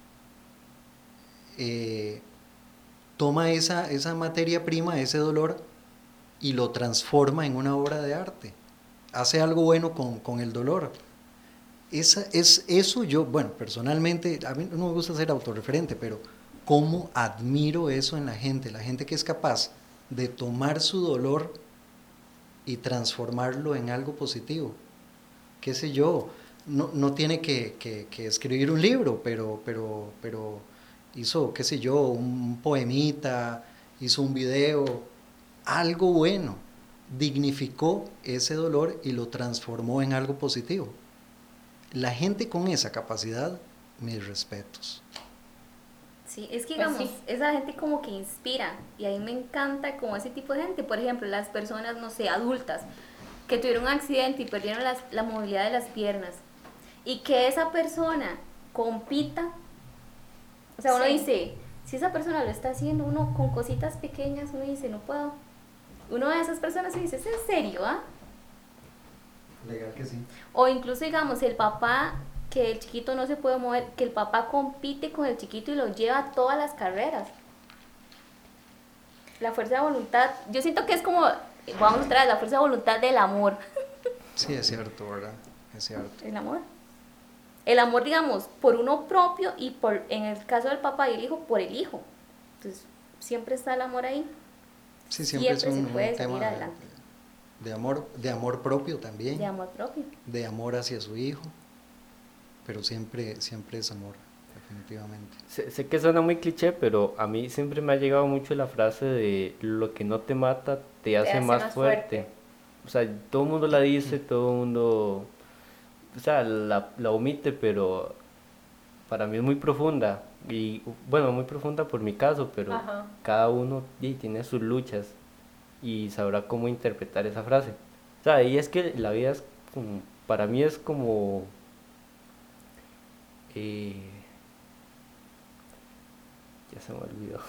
eh, toma esa, esa materia prima, ese dolor, y lo transforma en una obra de arte. Hace algo bueno con, con el dolor. Esa, es eso yo, bueno, personalmente, a mí no me gusta ser autorreferente, pero cómo admiro eso en la gente, la gente que es capaz de tomar su dolor y transformarlo en algo positivo. Qué sé yo, no, no tiene que, que, que escribir un libro, pero, pero, pero hizo, qué sé yo, un poemita, hizo un video, algo bueno, dignificó ese dolor y lo transformó en algo positivo. La gente con esa capacidad, mis respetos.
Sí, es que
Pues
digamos,
sí.
esa gente como que inspira y a mí me encanta como ese tipo de gente, por ejemplo, las personas, no sé, adultas, que tuvieron un accidente y perdieron las- la movilidad de las piernas y que esa persona compita, o sea, uno
Sí.
dice, si esa persona lo está haciendo, uno con cositas pequeñas, uno dice, no puedo. Uno de esas personas se dice, ¿es en serio, ah?
Legal que sí.
O incluso, digamos, el papá, que el chiquito no se puede mover, que el papá compite con el chiquito y lo lleva a todas las carreras. La fuerza de voluntad, yo siento que es como, vamos otra vez, la fuerza de voluntad del amor.
Sí, es cierto, ¿verdad? Es cierto.
El amor. El amor, digamos, por uno propio y por, en el caso del papá y el hijo, por el hijo. Entonces, siempre está el amor ahí.
Sí, siempre,
Siempre
es un,
se puede
un
salir
tema
adelante.
de, de amor, de amor propio también,
De amor propio.
de amor hacia su hijo, pero siempre, siempre es amor, definitivamente.
Sé, sé que suena muy cliché, pero a mí siempre me ha llegado mucho la frase de lo que no te mata te hace,
hace
más,
más
fuerte.
fuerte.
O sea, todo el mundo la dice, todo el mundo, o sea, la, la omite, pero para mí es muy profunda. Y bueno, muy profunda por mi caso, pero
Ajá.
cada uno y, tiene sus luchas y sabrá cómo interpretar esa frase. O sea, y es que la vida es como, para mí es como... Eh, ya se me olvidó.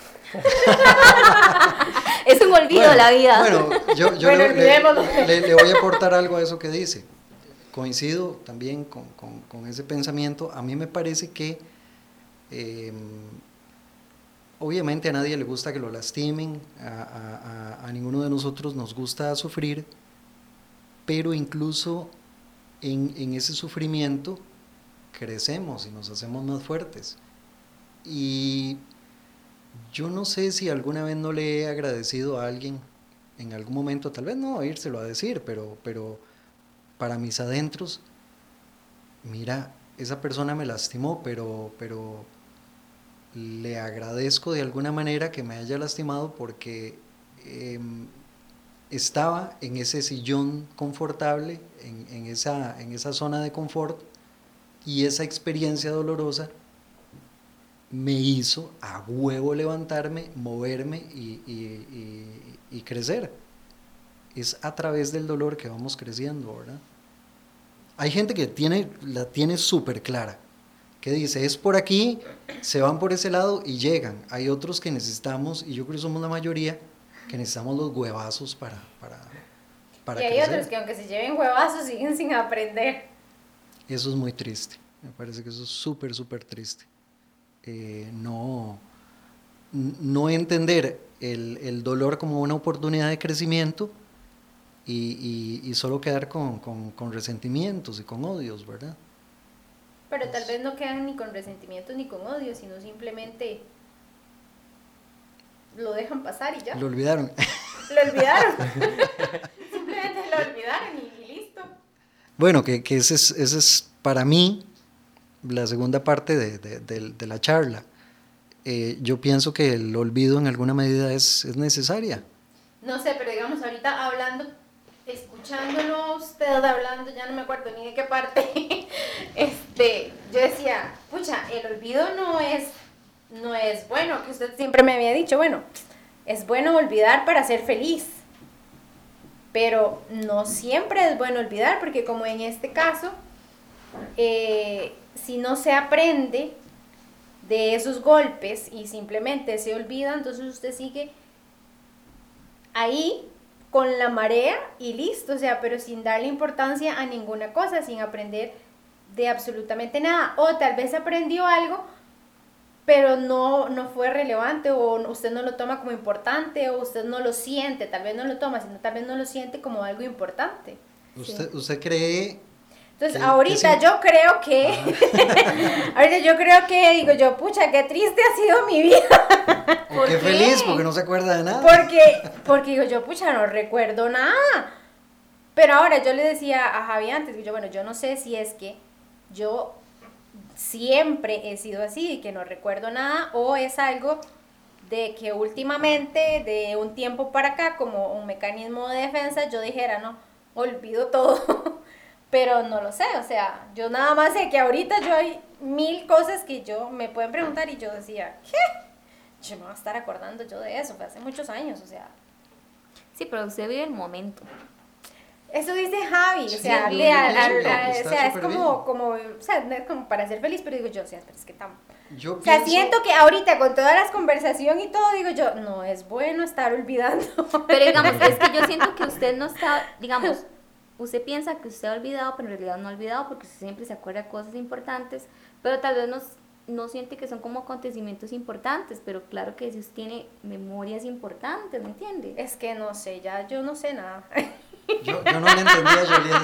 Es un olvido
Bueno,
la vida.
Bueno, yo, yo
Bueno,
le,
olvidémoslo.
le- le- le voy a aportar algo a eso que dice. Coincido también con, con- con ese pensamiento. A mí me parece que eh, obviamente a nadie le gusta que lo lastimen, a, a- a- a ninguno de nosotros nos gusta sufrir, pero incluso en, en ese sufrimiento crecemos y nos hacemos más fuertes. Y yo no sé si alguna vez no le he agradecido a alguien en algún momento, tal vez no oírselo a decir, pero, pero para mis adentros, mira, esa persona me lastimó, pero, pero le agradezco de alguna manera que me haya lastimado porque eh, estaba en ese sillón confortable, en, en, esa, en esa zona de confort, y esa experiencia dolorosa me hizo a huevo levantarme, moverme y, y, y, y crecer. Es a través del dolor que vamos creciendo, ¿verdad? Hay gente que tiene, la tiene súper clara, que dice, es por aquí, se van por ese lado y llegan. Hay otros que necesitamos, y yo creo que somos la mayoría, que necesitamos los huevazos para, para, para
Y hay
crecer.
otros que aunque se lleven huevazos siguen sin aprender.
Eso es muy triste. Me parece que eso es súper, súper triste. Eh, no, no entender el, el dolor como una oportunidad de crecimiento y, y, y solo quedar con, con, con resentimientos y con odios, ¿verdad?
Pero tal vez no quedan ni con resentimientos ni con odio, sino simplemente lo dejan pasar y ya.
Lo olvidaron.
Lo olvidaron. Simplemente lo olvidaron y, y listo.
Bueno, que, que ese es, ese es para mí la segunda parte de, de, de, de la charla. Eh, yo pienso que el olvido en alguna medida es, es necesaria.
No sé, pero digamos ahorita hablando, escuchándolo usted hablando, ya no me acuerdo ni de qué parte, este, yo decía, pucha, el olvido no es, no es bueno, que usted siempre me había dicho, bueno, es bueno olvidar para ser feliz, pero no siempre es bueno olvidar, porque como en este caso, eh, si no se aprende de esos golpes y simplemente se olvida, entonces usted sigue ahí con la marea y listo, o sea, pero sin darle importancia a ninguna cosa, sin aprender de absolutamente nada, o tal vez aprendió algo, pero no, no fue relevante, o usted no lo toma como importante, o usted no lo siente, tal vez no lo toma, sino tal vez no lo siente como algo importante.
¿Usted,
Sí.
usted cree?
Entonces,
que,
ahorita
que sí?
yo creo que, ah. ahorita yo creo que, digo yo, pucha, qué triste ha sido mi vida.
¿O qué feliz? Porque no se acuerda de nada.
Porque, porque digo yo, pucha, no recuerdo nada. Pero ahora yo le decía a Javi antes, que yo, bueno, yo no sé si es que yo siempre he sido así, y que no recuerdo nada, o es algo de que últimamente, de un tiempo para acá, como un mecanismo de defensa, yo dijera, no, olvido todo. Pero no lo sé, o sea, yo nada más sé que ahorita yo hay mil cosas que yo me pueden preguntar y yo decía, ¿qué? Yo me voy a estar acordando yo de eso, fue hace muchos años, o sea.
Sí, pero usted vive el momento.
Eso dice Javi,
Sí,
o sea,
yo-
le-
yo
al-
pienso
al-
que
al-
está
o sea, es
súper
como,
bien.
como, o sea, no es como para ser feliz, pero digo yo, o sea, pero es que tam-
Yo
o sea,
pienso-
siento que ahorita con todas las conversaciones y todo, digo yo, no es bueno estar olvidando.
Pero digamos, es que yo siento que usted no está, digamos, usted piensa que usted ha olvidado, pero en realidad no ha olvidado porque usted siempre se acuerda de cosas importantes, pero tal vez no, no siente que son como acontecimientos importantes, pero claro que si usted tiene memorias importantes, ¿me entiende?
Es que no sé, ya yo no sé nada.
Yo, yo no le entendía a Julián.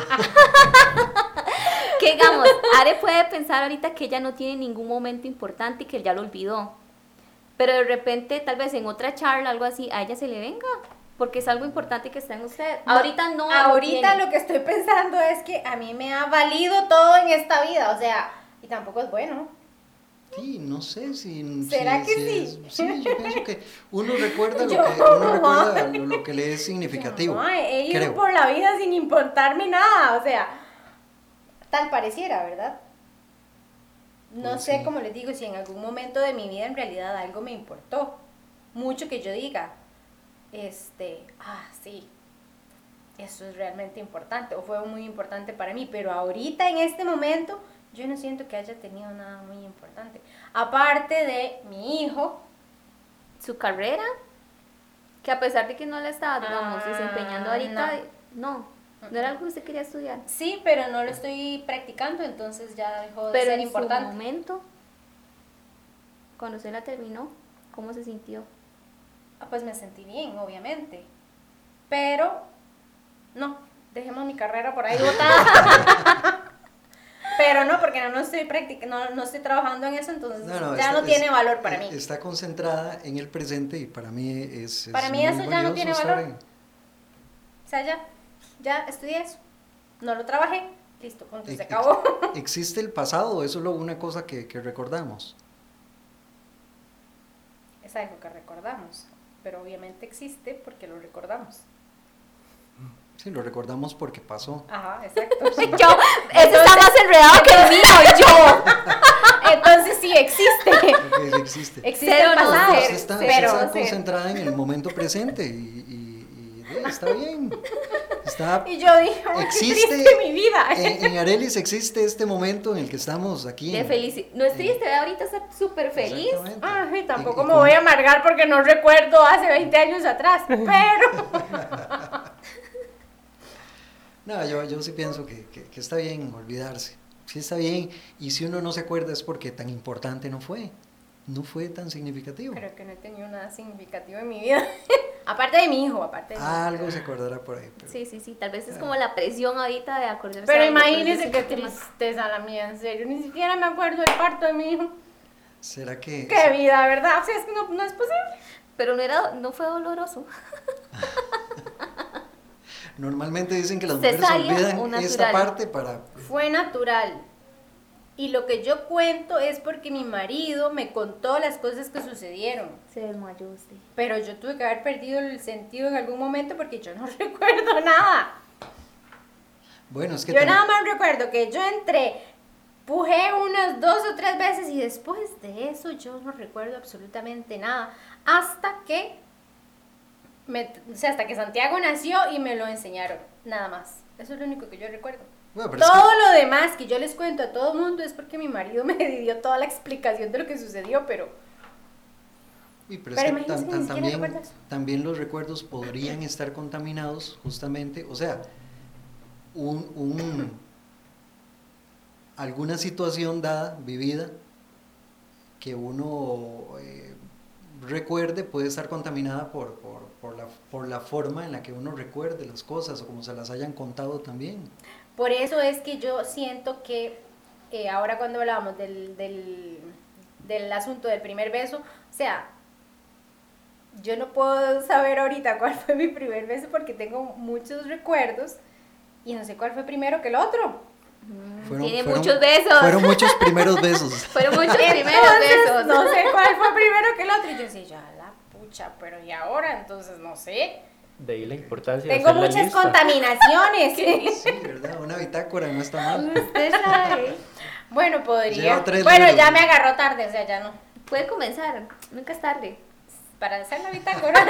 Que digamos, Are puede pensar ahorita que ella no tiene ningún momento importante y que él ya lo olvidó, pero de repente, tal vez en otra charla, algo así, a ella se le venga, porque es algo importante que está en usted. Ahorita no.
Ahorita
tiene.
lo que estoy pensando es que a mí me ha valido todo en esta vida, o sea, y tampoco es bueno.
Sí, no sé si...
¿Será
si-
que
si
sí?
es- sí, yo pienso que uno recuerda lo,
Yo
que, uno
no.
recuerda lo, lo que le es significativo.
No, he ido
creo.
por la vida sin importarme nada, o sea, tal pareciera, ¿verdad? No
Pues
sé,
sí.
como les digo, si en algún momento de mi vida en realidad algo me importó, mucho que yo diga, este, ah, sí, eso es realmente importante, o fue muy importante para mí, pero ahorita en este momento yo no siento que haya tenido nada muy importante, aparte de mi hijo.
Su carrera, que a pesar de que no la estaba, digamos,
Ah,
desempeñando ahorita, no, no era algo que usted quería estudiar.
Sí, pero no lo estoy practicando, entonces ya dejó de
Pero
ser
en
importante.
su momento, cuando usted la terminó, ¿cómo se sintió?
Ah, pues me sentí bien, obviamente. Pero, no, dejemos mi carrera por ahí botada. Pero no, porque no, no estoy practic- no, no estoy trabajando en eso, entonces
No, no,
ya
está-
no tiene
es-
valor para mí.
Está concentrada en el presente y para mí es, es
Para mí
muy
eso ya no
valioso
tiene
estar
valor.
en-
O sea, ya, ya estudié eso. No lo trabajé, listo, punto, se
ex-
acabó.
Existe el pasado, eso es lo- una cosa que, que recordamos.
Es algo que recordamos, pero obviamente existe porque lo recordamos.
Sí, lo recordamos porque pasó.
Ajá, exacto.
Yo, eso está más enredado que el mío, yo.
Entonces sí existe.
Porque sí existe.
Existe
Cero
el
no
pasado,
ser,
Usted está, usted
pero
está
no ser.
concentrada en el momento presente y, y- y, eh, está bien. Está,
Y yo dije, "Ay, qué
existe
triste mi vida".
En, en Arelis existe este momento en el que estamos aquí.
De
en-
felicidad. No es triste, ¿verdad? Ahorita está súper feliz.
Exactamente.
Ay, tampoco
Y- y
me
con-
voy a amargar porque no recuerdo hace veinte años atrás, pero
No, yo, yo sí pienso que, que- que está bien olvidarse. sí está bien. Y si uno no se acuerda es porque tan importante no fue. No fue tan significativo.
Creo que no he tenido nada significativo en mi vida. Aparte de mi hijo, aparte de mi hijo.
Algo se acordará por ahí. Pero...
Sí, sí, sí, tal vez es como la presión ahorita de acordarse.
Pero
algo,
imagínense
yo
qué
siento que más-
tristeza la mía, en serio. Ni siquiera me acuerdo del parto de mi hijo.
¿Será que...?
Qué vida, ¿verdad? O sea, es que no, no es posible.
Pero no, era, no fue doloroso.
Normalmente dicen que las mujeres
Cesárea
olvidan
o
esta
natural.
parte para...
Fue natural. Y lo que yo cuento es porque mi marido me contó las cosas que sucedieron.
Se desmayó usted.
Pero yo tuve que haber perdido el sentido en algún momento porque yo no recuerdo nada.
Bueno, es que...
Yo
tam-
nada más recuerdo que yo entré, pujé unas dos o tres veces y después de eso yo no recuerdo absolutamente nada. Hasta que, me, o sea, hasta que Santiago nació y me lo enseñaron, nada más. Eso es lo único que yo recuerdo.
Bueno, pero es
Todo
que-
lo demás que yo les cuento a todo el mundo es porque mi marido me dio toda la explicación de lo que sucedió, pero
Uy, pero,
Pero
es que
imagínense
tam-
que
tam-
ni siquiera
también,
recuerdas.
también los recuerdos podrían estar contaminados justamente, o sea, un, un- alguna situación dada, vivida, que uno eh, recuerde puede estar contaminada por, por, por, la, por la forma en la que uno recuerde las cosas o como se las hayan contado también.
por eso es que yo siento que eh, ahora cuando hablábamos del, del, del asunto del primer beso, o sea, yo no puedo saber ahorita cuál fue mi primer beso porque tengo muchos recuerdos y no sé cuál fue primero que el otro.
Fueron-
Tiene
fueron-
muchos besos.
Fueron muchos primeros besos.
Fueron muchos primeros
Entonces,
besos.
no sé cuál fue primero que el otro. Y yo decía, ya la pucha, pero ¿y ahora? Entonces no sé.
De ahí la importancia de
Tengo
hacer la
muchas
lista.
contaminaciones.
Sí, ¿verdad? Una bitácora no está mal.
Usted sabe.
Bueno, podría.
Lleva tres
Bueno,
libros.
ya me agarró tarde, o sea, ya no.
Puede comenzar, nunca es tarde.
Para hacer la bitácora.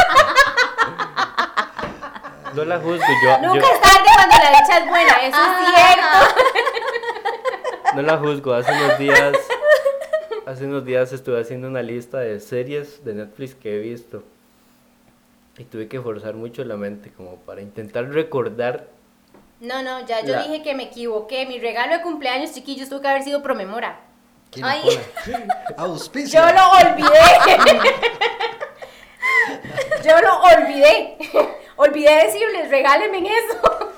No la juzgo, yo,
Nunca
yo
es tarde cuando la dicha es buena, eso
Ah.
es cierto.
no la juzgo. Hace unos días, hace unos días estuve haciendo una lista de series de Netflix que he visto y tuve que forzar mucho la mente como para intentar recordar.
No, no, ya yo
La-
dije que me equivoqué. Mi regalo de cumpleaños, chiquillos, tuvo que haber sido Promemora.
¿Quién
Ay.
cola? Auspicio.
Yo lo olvidé. Yo lo olvidé. Olvidé decirles, regálenme eso.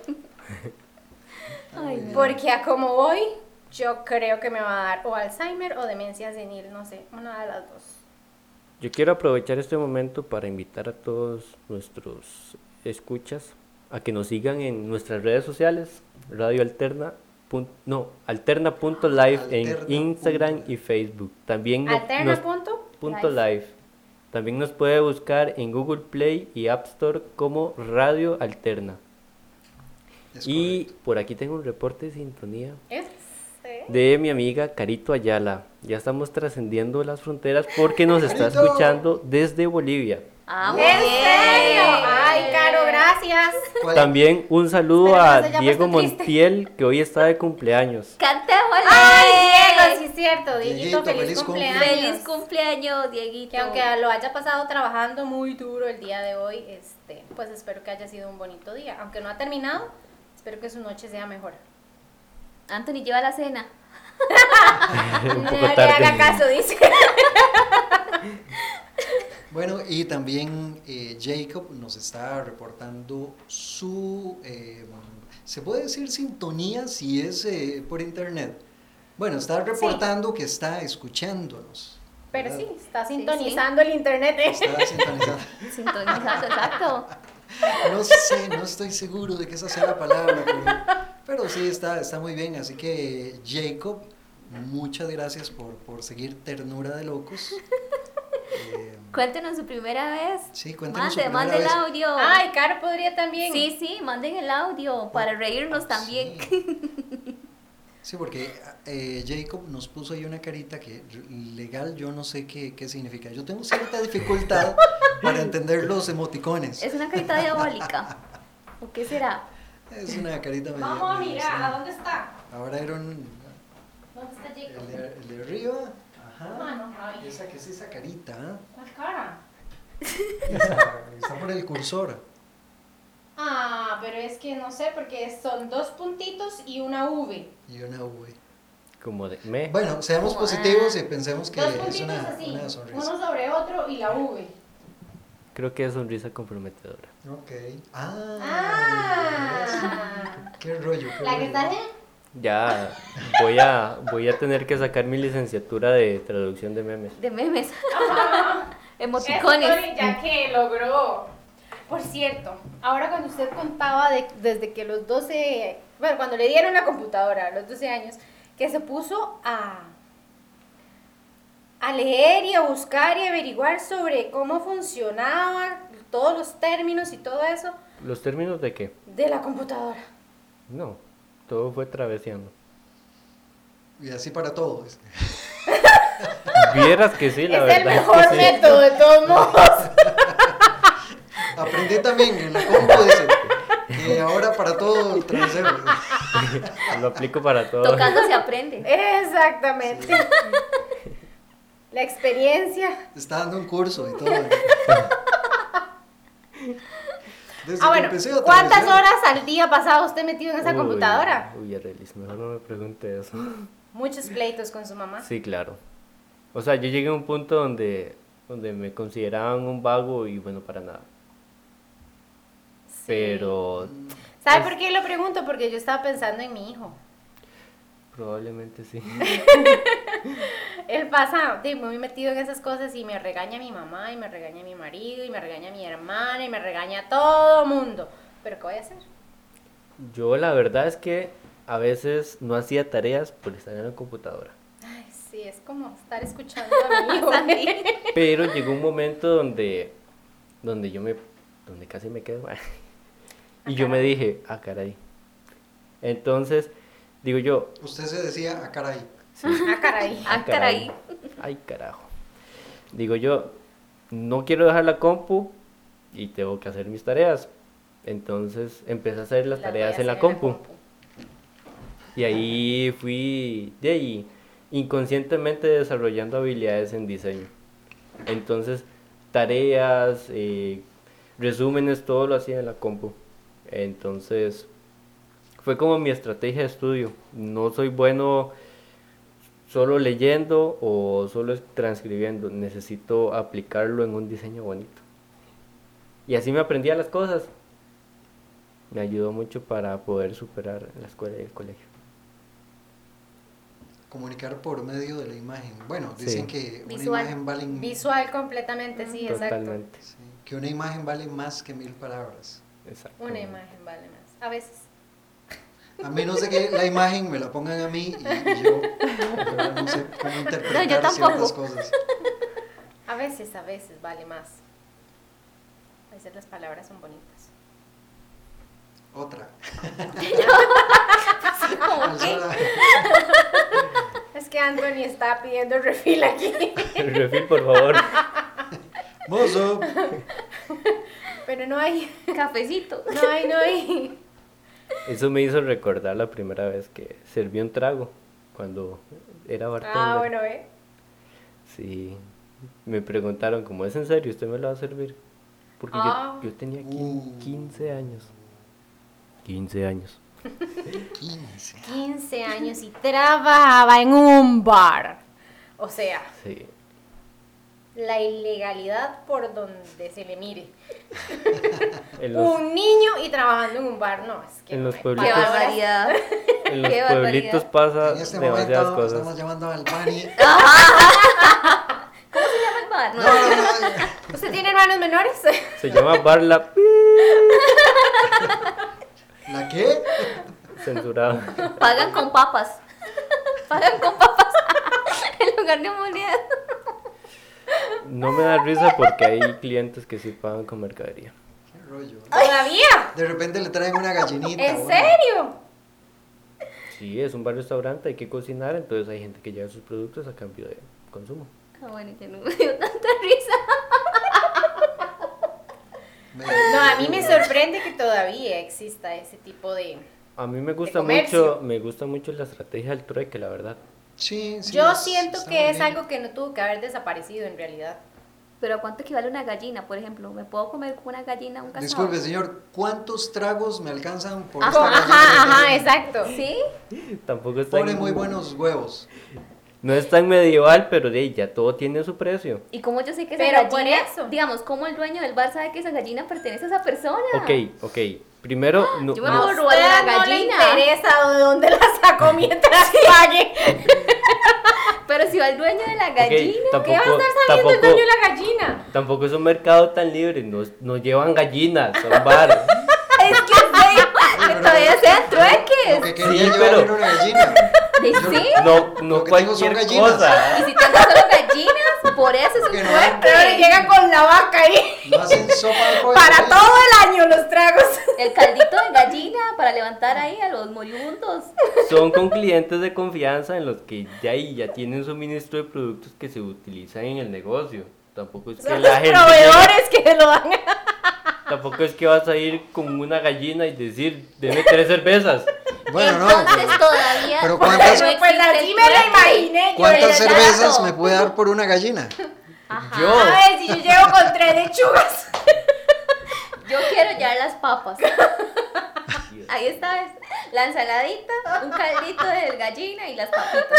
Ay, no.
Porque a como voy, yo creo que me va a dar o Alzheimer o demencia senil, no sé, una de las dos.
Yo quiero aprovechar este momento para invitar a todos nuestros escuchas a que nos sigan en nuestras redes sociales, Radio Alterna, pun- no, alterna punto live en
Alterna
Instagram
punto
y Facebook. También no-
Alterna
nos-
punto
punto
live.
live. También nos puede buscar en Google Play y App Store como Radio Alterna.
Es
Y
correcto.
por aquí tengo un reporte de sintonía
Ese.
de mi amiga Carito Ayala. Ya estamos trascendiendo las fronteras porque nos está
Carito.
escuchando desde Bolivia.
Ah, muy
¿En
bien.
serio? Ay, Caro, gracias.
¿Cuál-
También un saludo
Espero que no
a
se haya
Diego
puesto triste.
Montiel, que hoy está de cumpleaños.
Cantémosle.
Ay, Diego, sí es cierto. Dieguito,
Dieguito,
feliz,
feliz
cumpleaños.
Feliz cumpleaños, Dieguito.
Que aunque lo haya pasado trabajando muy duro el día de hoy, este, pues espero que haya sido un bonito día. Aunque no ha terminado, espero que su noche sea mejor.
Anthony lleva la cena.
Un
No
poco
le
tarde.
haga caso, dice.
Bueno, y también eh, Jacob nos está reportando su, eh, se puede decir sintonía si es eh, por internet. Bueno, está reportando que está escuchándonos.
Pero
¿verdad?
sí, está
Sí,
sintonizando el internet. ¿eh?
Está sintonizando.
Sintonizando, exacto.
No sé, no estoy seguro de que esa sea la palabra, pero, pero sí, está, está muy bien. Así que, Jacob, muchas gracias por, por seguir Ternura de Locos. Eh,
Cuéntenos su primera vez.
Sí, cuéntenos su
Mande,
primera
mande el
vez.
audio.
Ay, Caro podría también.
Sí, sí, manden el audio para reírnos también.
Sí, sí, porque eh, Jacob nos puso ahí una carita que legal yo no sé qué, qué significa. Yo tengo cierta dificultad para entender los emoticones.
Es una carita diabólica. ¿O qué será?
Es una carita medio...
Vamos a
medio
mirar, ¿a
extraña.
dónde está?
Ahora era un...
¿Dónde está
El
Jacob?
de, el de arriba. Ajá.
Mano, ay.
Esa que es esa carita. ¿Ah?
¿Cuál cara?
Esa, está por el cursor.
Ah, pero es que no sé, porque son dos puntitos y una V.
Y una V.
Como de me.
Bueno, seamos positivos y pensemos que
Dos
es
puntitos
una,
así,
una sonrisa.
uno sobre otro y la V.
Creo que es sonrisa comprometedora.
Ok. Ah.
Ah.
Qué rollo. Qué
La que
rollo.
está en...
Ya voy a, voy a tener que sacar mi licenciatura de traducción de memes.
De memes.
Eso,
Emoticones.
Tony, ya que logró. Por cierto, ahora cuando usted contaba de, desde que los doce, bueno, cuando le dieron la computadora a los doce años, que se puso a, a leer y a buscar y averiguar sobre cómo funcionaban todos los términos y todo eso
¿Los términos de qué?
de la computadora.
No, todo fue traveseando.
Y así para todo.
Vieras que sí, la
es
verdad.
el mejor
es que sí.
método de todos modos.
Aprendí también en la compu, dice, que ahora para todo el trasero.
Lo aplico para todo.
Tocando se aprende.
Exactamente. La experiencia.
Está dando un curso y todo. Desde
Ah,
que
bueno,
empecé a
¿cuántas
atravesar-
horas al día pasaba usted metido en esa
Uy,
computadora?
Uy, Arelis, mejor no me pregunte eso.
Muchos pleitos con su mamá.
Sí, claro. O sea, yo llegué a un punto donde, donde me consideraban un vago y bueno, para nada.
Sí.
Pero
¿Sabe
es-
por qué lo pregunto? Porque yo estaba pensando en mi hijo.
probablemente sí.
Él pasa de, muy metido en esas cosas y me regaña a mi mamá, y me regaña a mi marido, y me regaña a mi hermana, y me regaña a todo mundo. ¿Pero qué voy a hacer?
Yo la verdad es que a veces no hacía tareas por estar en la computadora.
Ay, sí, es como estar escuchando a mi hijo.
Pero llegó un momento donde, donde yo me, donde casi me quedo. Y yo me dije, ah, caray. Entonces, digo yo,
Usted se decía, ah, caray.
Ah, caray.
Ah, caray.
Ay, carajo. Digo yo, no quiero dejar la compu y tengo que hacer mis tareas. Entonces empecé a hacer las
Las voy
tareas
a
en la
hacer
compu. Y ahí fui, de ahí, inconscientemente desarrollando habilidades en diseño. Entonces, tareas, eh, resúmenes, todo lo hacía en la compu. Entonces, fue como mi estrategia de estudio. No soy bueno solo leyendo o solo transcribiendo. Necesito aplicarlo en un diseño bonito. Y así me aprendía las cosas. Me ayudó mucho para poder superar la escuela y el colegio.
Comunicar por medio de la imagen. Bueno,
Sí.
dicen que una
Visual.
imagen vale
Visual completamente, sí, exacto.
Totalmente.
sí, que una imagen vale más que mil palabras.
Exacto.
Una imagen vale más. A veces.
A menos de que la imagen me la pongan a mí y, y yo, yo no sé cómo interpretar
No, yo tampoco.
ciertas cosas.
A veces, a veces vale más. A veces las palabras son bonitas.
Otra.
¿Cómo qué?
Ahora,
Es que Anthony está pidiendo refil aquí.
Refil, por favor.
mozo.
Pero no hay,
Cafecito.
no hay, no hay.
Eso me hizo recordar la primera vez que serví un trago cuando era bartender.
Ah, bueno, ¿eh?
Sí, me preguntaron, ¿cómo es en serio? ¿Usted me lo va a servir? Porque yo-
Ah.
yo, tenía quin-
Uh.
quince años. quince años.
quince.
quince años y trabajaba en un bar. O sea,
Sí.
la ilegalidad por donde se le mire.
En los,
Un niño y trabajando en un bar, no, es que
En
no
los
hay
pueblitos.
Qué
palabras.
barbaridad.
en los
Qué
pueblitos
barbaridad.
pasa
En este
demasiadas
momento estamos
cosas.
llamando al Bani.
¿Cómo se llama el bar?
No, no, no, no.
¿Usted tiene hermanos menores?
Se llama Barla
¿La qué?
censurado.
Pagan con papas. Pagan con papas en lugar de monedas.
No me da risa porque hay clientes que sí pagan con mercadería.
¿Qué rollo?
¿Todavía?
De repente le traen una gallinita.
¿En
bueno.
serio?
Sí, es un bar restaurante, hay que cocinar, entonces hay gente que lleva sus productos a cambio de consumo.
Ah, bueno, que no me dio tanta risa.
Me-
No, a mí me sorprende que todavía exista ese tipo de...
A mí me gusta
comercio.
mucho, me gusta mucho la estrategia del trueque, la verdad.
Sí, sí.
Yo
es-
siento
está
que
muy
es
bien.
algo que no tuvo que haber desaparecido en realidad.
pero ¿a cuánto equivale una gallina, por ejemplo? ¿Me puedo comer con una gallina un casado?
Disculpe, señor, ¿cuántos tragos me alcanzan por
Ah,
esta
Ajá,
gallina que
ajá,
tiene?
exacto.
¿Sí?
Tampoco es tan,
Pone muy buenos huevos.
no es tan medieval, pero de ahí ya todo tiene su precio.
¿Y cómo yo sé que esa
Pero por
gallina,
eso.
digamos, cómo el dueño del bar sabe que esa gallina pertenece a esa persona?
Ok, ok. Primero, no,
Yo me
no-
puedo robar la
usted no le
gallina.
interesa de dónde la sacó mientras pague.
Pero si va el dueño de la gallina,
tampoco-
¿Qué va a estar sabiendo el
tampoco-
dueño de la gallina?
tampoco es un mercado tan libre, no, no llevan gallinas, son bares.
es que sí, que todavía sean
Lo que
trueques.
quería
Sí,
llevar
pero-
era una gallina.
¿Y
Yo-
sí?
No, no
Lo que tengo son
cualquier
gallinas.
cosa.
Y si tengo solo gallinas, por eso es un
Que no,
trueque.
Pero le llegan con la vaca ahí.
No hacen sopa de pollo.
Para
¿sí?
todo el año los tragos.
El caldito de gallina para levantar ahí a los moribundos.
Son con clientes de confianza en los que ya ahí ya tienen suministro de productos que se utilizan en el negocio. Tampoco es que
Son
la
los
gente
proveedores que lo dan.
tampoco es que vas a ir con una gallina y decir, deme tres cervezas.
Bueno, no.
Entonces
pero-
todavía
pero
no
¿cuántas-
existe
Pues
el
así me la
trueque.
imaginé yo.
¿Cuántas
Pero
cervezas
exacto.
me puede dar por una gallina?
Ajá.
Yo.
A ver, si yo llego con tres lechugas.
Yo quiero ya las papas. Ahí está, es la ensaladita, un caldito de gallina y las papitas.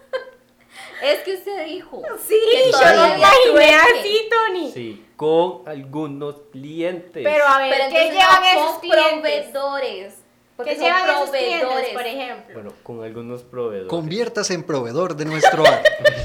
Es que usted dijo.
Sí,
que
yo
todavía
lo
había
imaginé
trueque.
así, Tony.
Sí, con algunos clientes.
Pero a ver,
Pero
¿qué
entonces
llevan
no
esos
con
clientes?
proveedores. Porque
¿Qué
son
llevan esos clientes,
proveedores.
por ejemplo?
Bueno, con algunos proveedores.
Conviértase en proveedor de nuestro bar.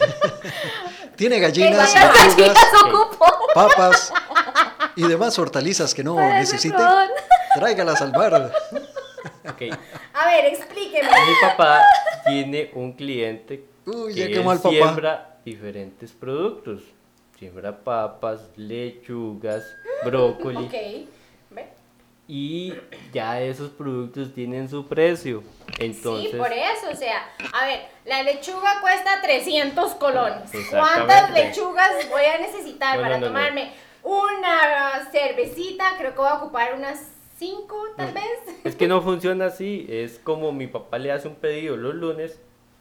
Tiene gallinas,
¿Cuántas
lechugas,
gallinas ocupo?
papas y demás hortalizas que no
Para ese
necesite.
clon.
Tráigalas al bar.
Ok.
A ver, explíqueme.
Mi papá tiene un cliente
Uy,
que
ya
él
quemó al papá.
siembra diferentes productos. Siembra papas, lechugas, brócoli.
Ok. ¿Ve?
Y ya esos productos tienen su precio. Entonces,
Sí, por eso, o sea, a ver, la lechuga cuesta trescientos colones.
Exactamente.
¿Cuántas lechugas voy a necesitar
No,
para
no, no, no.
tomarme una cervecita? Creo que voy a ocupar unas cinco, tal vez.
es que no funciona así. Es como mi papá le hace un pedido los lunes,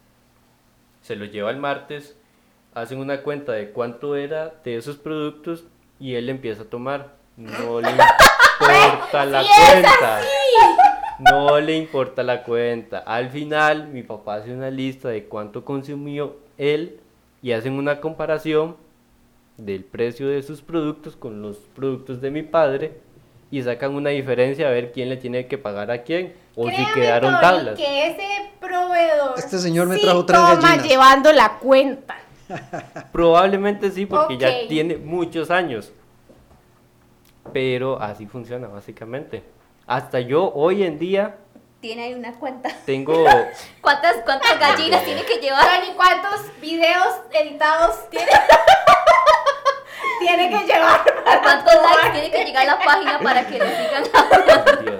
se lo lleva el martes, hacen una cuenta de cuánto era de esos productos y él empieza a tomar. No le importa la
¡Sí es
cuenta. No le importa la cuenta. Al final, mi papá hace una lista de cuánto consumió él y hacen una comparación del precio de sus productos con los productos de mi padre y sacan una diferencia a ver quién le tiene que pagar a quién o si
Créame,
quedaron
Tony,
tablas.
que ese proveedor
Este señor me
sí
trajo tres
toma
gallinas.
llevando la cuenta.
Probablemente sí, porque
Ok.
ya tiene muchos años. Pero así funciona básicamente. Hasta yo hoy en día
Tiene ahí una cuenta.
tengo
¿Cuántas, cuántas gallinas tiene que llevar?
Tony, ¿cuántos videos editados tiene? tiene que llevar.
¿A cuántos likes tiene que llegar la página para que le sigan?
Dios mío.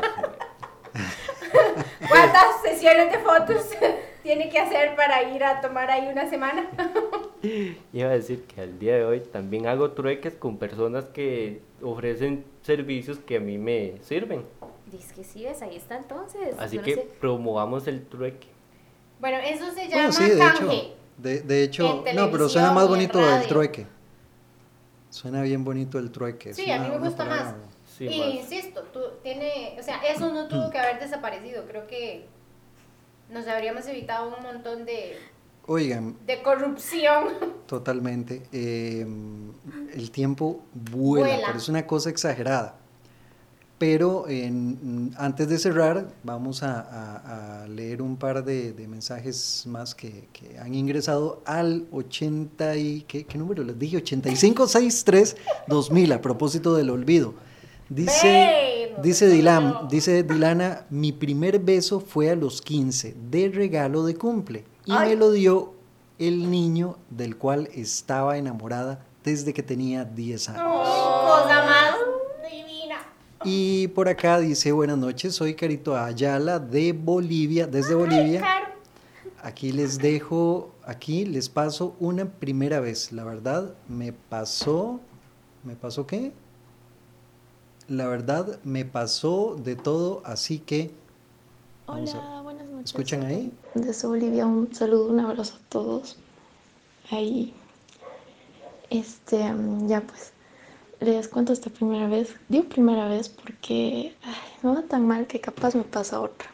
¿Cuántas sesiones de fotos tiene que hacer para ir a tomar ahí una semana?
Iba a decir que al día de hoy también hago trueques con personas que ofrecen servicios que a mí me sirven.
Dice que sí, ves, ahí está entonces.
Así
Yo no
que
sé.
promovamos el trueque.
Bueno, eso se llama
Bueno, sí, de
canje.
hecho. De, de hecho,
En
no, pero suena más
televisión y en
bonito el
radio.
trueque. Suena bien bonito el trueque. es
Sí, a
una-
mí me
una
gusta
palabra-
más.
Sí,
y
más.
insisto, tú, tiene, o sea, eso no tuvo que haber desaparecido. Creo que nos habríamos evitado un montón de,
Oigan,
de corrupción.
totalmente. eh, el tiempo vuela,
Vuela.
pero es una cosa exagerada. Pero en- antes de cerrar, vamos a, a- a leer un par de, de mensajes más que, que han ingresado al ochenta y... ¿Qué, qué número les dije? ochenta y cinco sesenta y tres dos mil a propósito del olvido. Dice,
Ve, no
dice,
te
Dilan,
creo.
dice Dilana, mi primer beso fue a los quince, de regalo de cumple, y
Ay.
me lo dio el niño del cual estaba enamorada desde que tenía diez años.
Cosa más divina.
Y por acá dice, buenas noches, soy Carito Ayala de Bolivia, desde Bolivia.
Caro.
Aquí les dejo, aquí les paso una primera vez. La verdad, me pasó, ¿me pasó qué? La verdad, me pasó de todo, así que... vamos a-
Hola, buenas noches.
¿Escuchan ahí?
Desde Bolivia, un saludo, un abrazo a todos. Ahí. Este, mm, ya pues, les cuento esta primera vez. Digo primera vez porque ay, me va tan mal que capaz me pasa otra.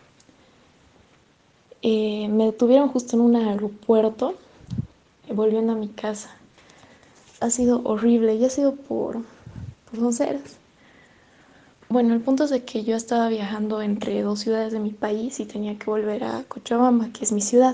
Eh, me detuvieron justo en un aeropuerto, eh, volviendo a mi casa. Ha sido horrible y ha sido por, por sonceras. Bueno, el punto es de que yo estaba viajando entre dos ciudades de mi país y tenía que volver a Cochabamba, que es mi ciudad.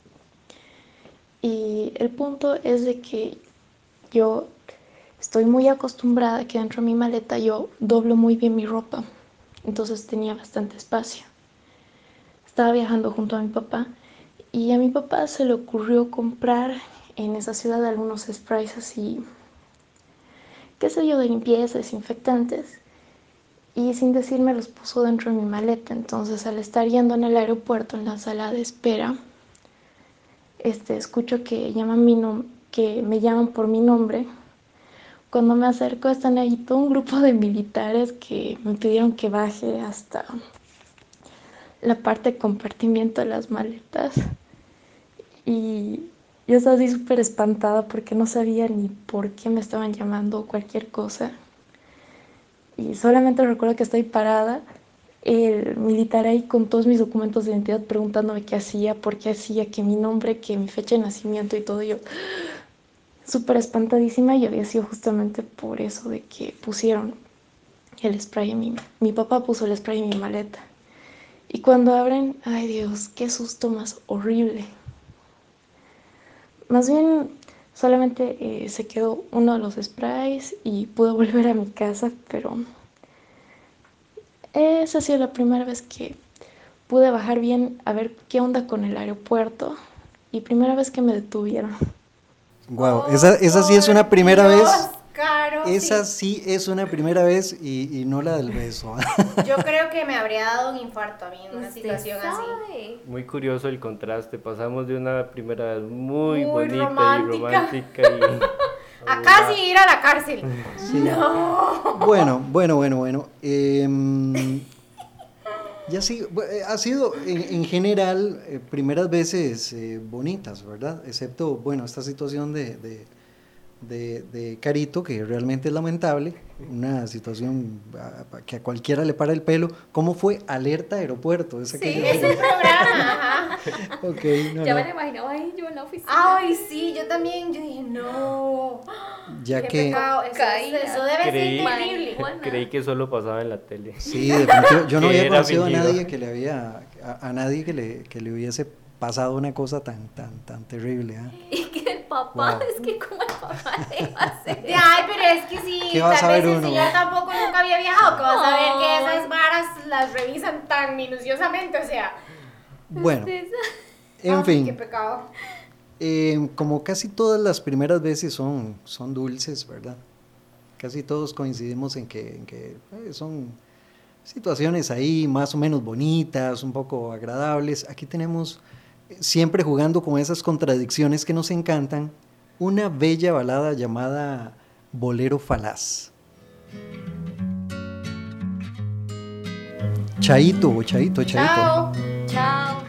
Y el punto es de que yo estoy muy acostumbrada a que dentro de mi maleta yo doblo muy bien mi ropa. Entonces tenía bastante espacio. Estaba viajando junto a mi papá y a mi papá se le ocurrió comprar en esa ciudad algunos sprays así, qué sé yo, de limpieza, desinfectantes. Y sin decirme los puso dentro de mi maleta. Entonces al estar yendo en el aeropuerto, en la sala de espera, este, escucho que, llaman mi nom- que me llaman por mi nombre. Cuando me acerco están ahí todo un grupo de militares que me pidieron que baje hasta la parte de compartimiento de las maletas. Y yo estaba así súper espantada porque no sabía ni por qué me estaban llamando o cualquier cosa. Y solamente recuerdo que estoy parada, el militar ahí con todos mis documentos de identidad preguntándome qué hacía, por qué hacía, que mi nombre, que mi fecha de nacimiento y todo. Yo súper espantadísima y había sido justamente por eso de que pusieron el spray en mi... Mi papá puso el spray en mi maleta. Y cuando abren, ay Dios, qué susto más horrible. Más bien, solamente eh, se quedó uno de los sprays y pude volver a mi casa, pero esa ha sido la primera vez que pude bajar bien a ver qué onda con el aeropuerto y primera vez que me detuvieron.
Wow,
Oh,
esa, esa sí es una
por
primera
Dios,
vez.
Caro,
Esa
sí.
sí es una primera vez y, y no la del beso.
Yo creo que me habría dado un infarto a mí en una
Usted
situación así.
sabe.
Muy curioso el contraste. Pasamos de una primera vez muy,
Muy
bonita
romántica.
y romántica y
A casi ir a la cárcel.
Sí.
No.
Bueno, bueno, bueno, bueno. Eh, ya sí, bu- eh, ha sido en, en general eh, primeras veces eh, bonitas, ¿verdad? Excepto, bueno, esta situación de, de, de, de Carito, que realmente es lamentable, una situación a- a- que a cualquiera le para el pelo. ¿Cómo fue Alerta Aeropuerto? Esa que
Sí,
yo-
ese programa, ajá.
Ok, no,
Ya
no.
me lo imaginaba ahí yo en la oficina.
Ay, sí, yo también. Yo dije, no.
Ya
Qué
que...
pecado. Eso,
Cocaína.
eso debe
Creí-
ser terrible.
Marihuana.
creí que solo pasaba en la tele.
Sí, definitivo. Yo no
Que
había
era
conocido a
fingido.
nadie que le había, a, a nadie que le, que le hubiese pasado una cosa tan, tan, tan terrible. ¿Ah?
Y que el papá,
Wow.
es que como el papá le va a hacer.
Ay, pero es que sí,
¿Qué va a
tal vez
saber
el
uno?
señor tampoco nunca había viajado, que vas a ver que
Ay.
esas varas las revisan tan minuciosamente, o sea,
Bueno,
Usted
en
ay,
fin,
qué pecado.
eh, como casi todas las primeras veces son, son dulces, ¿verdad? Casi todos coincidimos en que, en que eh, son situaciones ahí más o menos bonitas, un poco agradables. Aquí tenemos, eh, siempre jugando con esas contradicciones que nos encantan, una bella balada llamada Bolero Falaz. Chaito, chaito, chaito.
Chao.
Chao.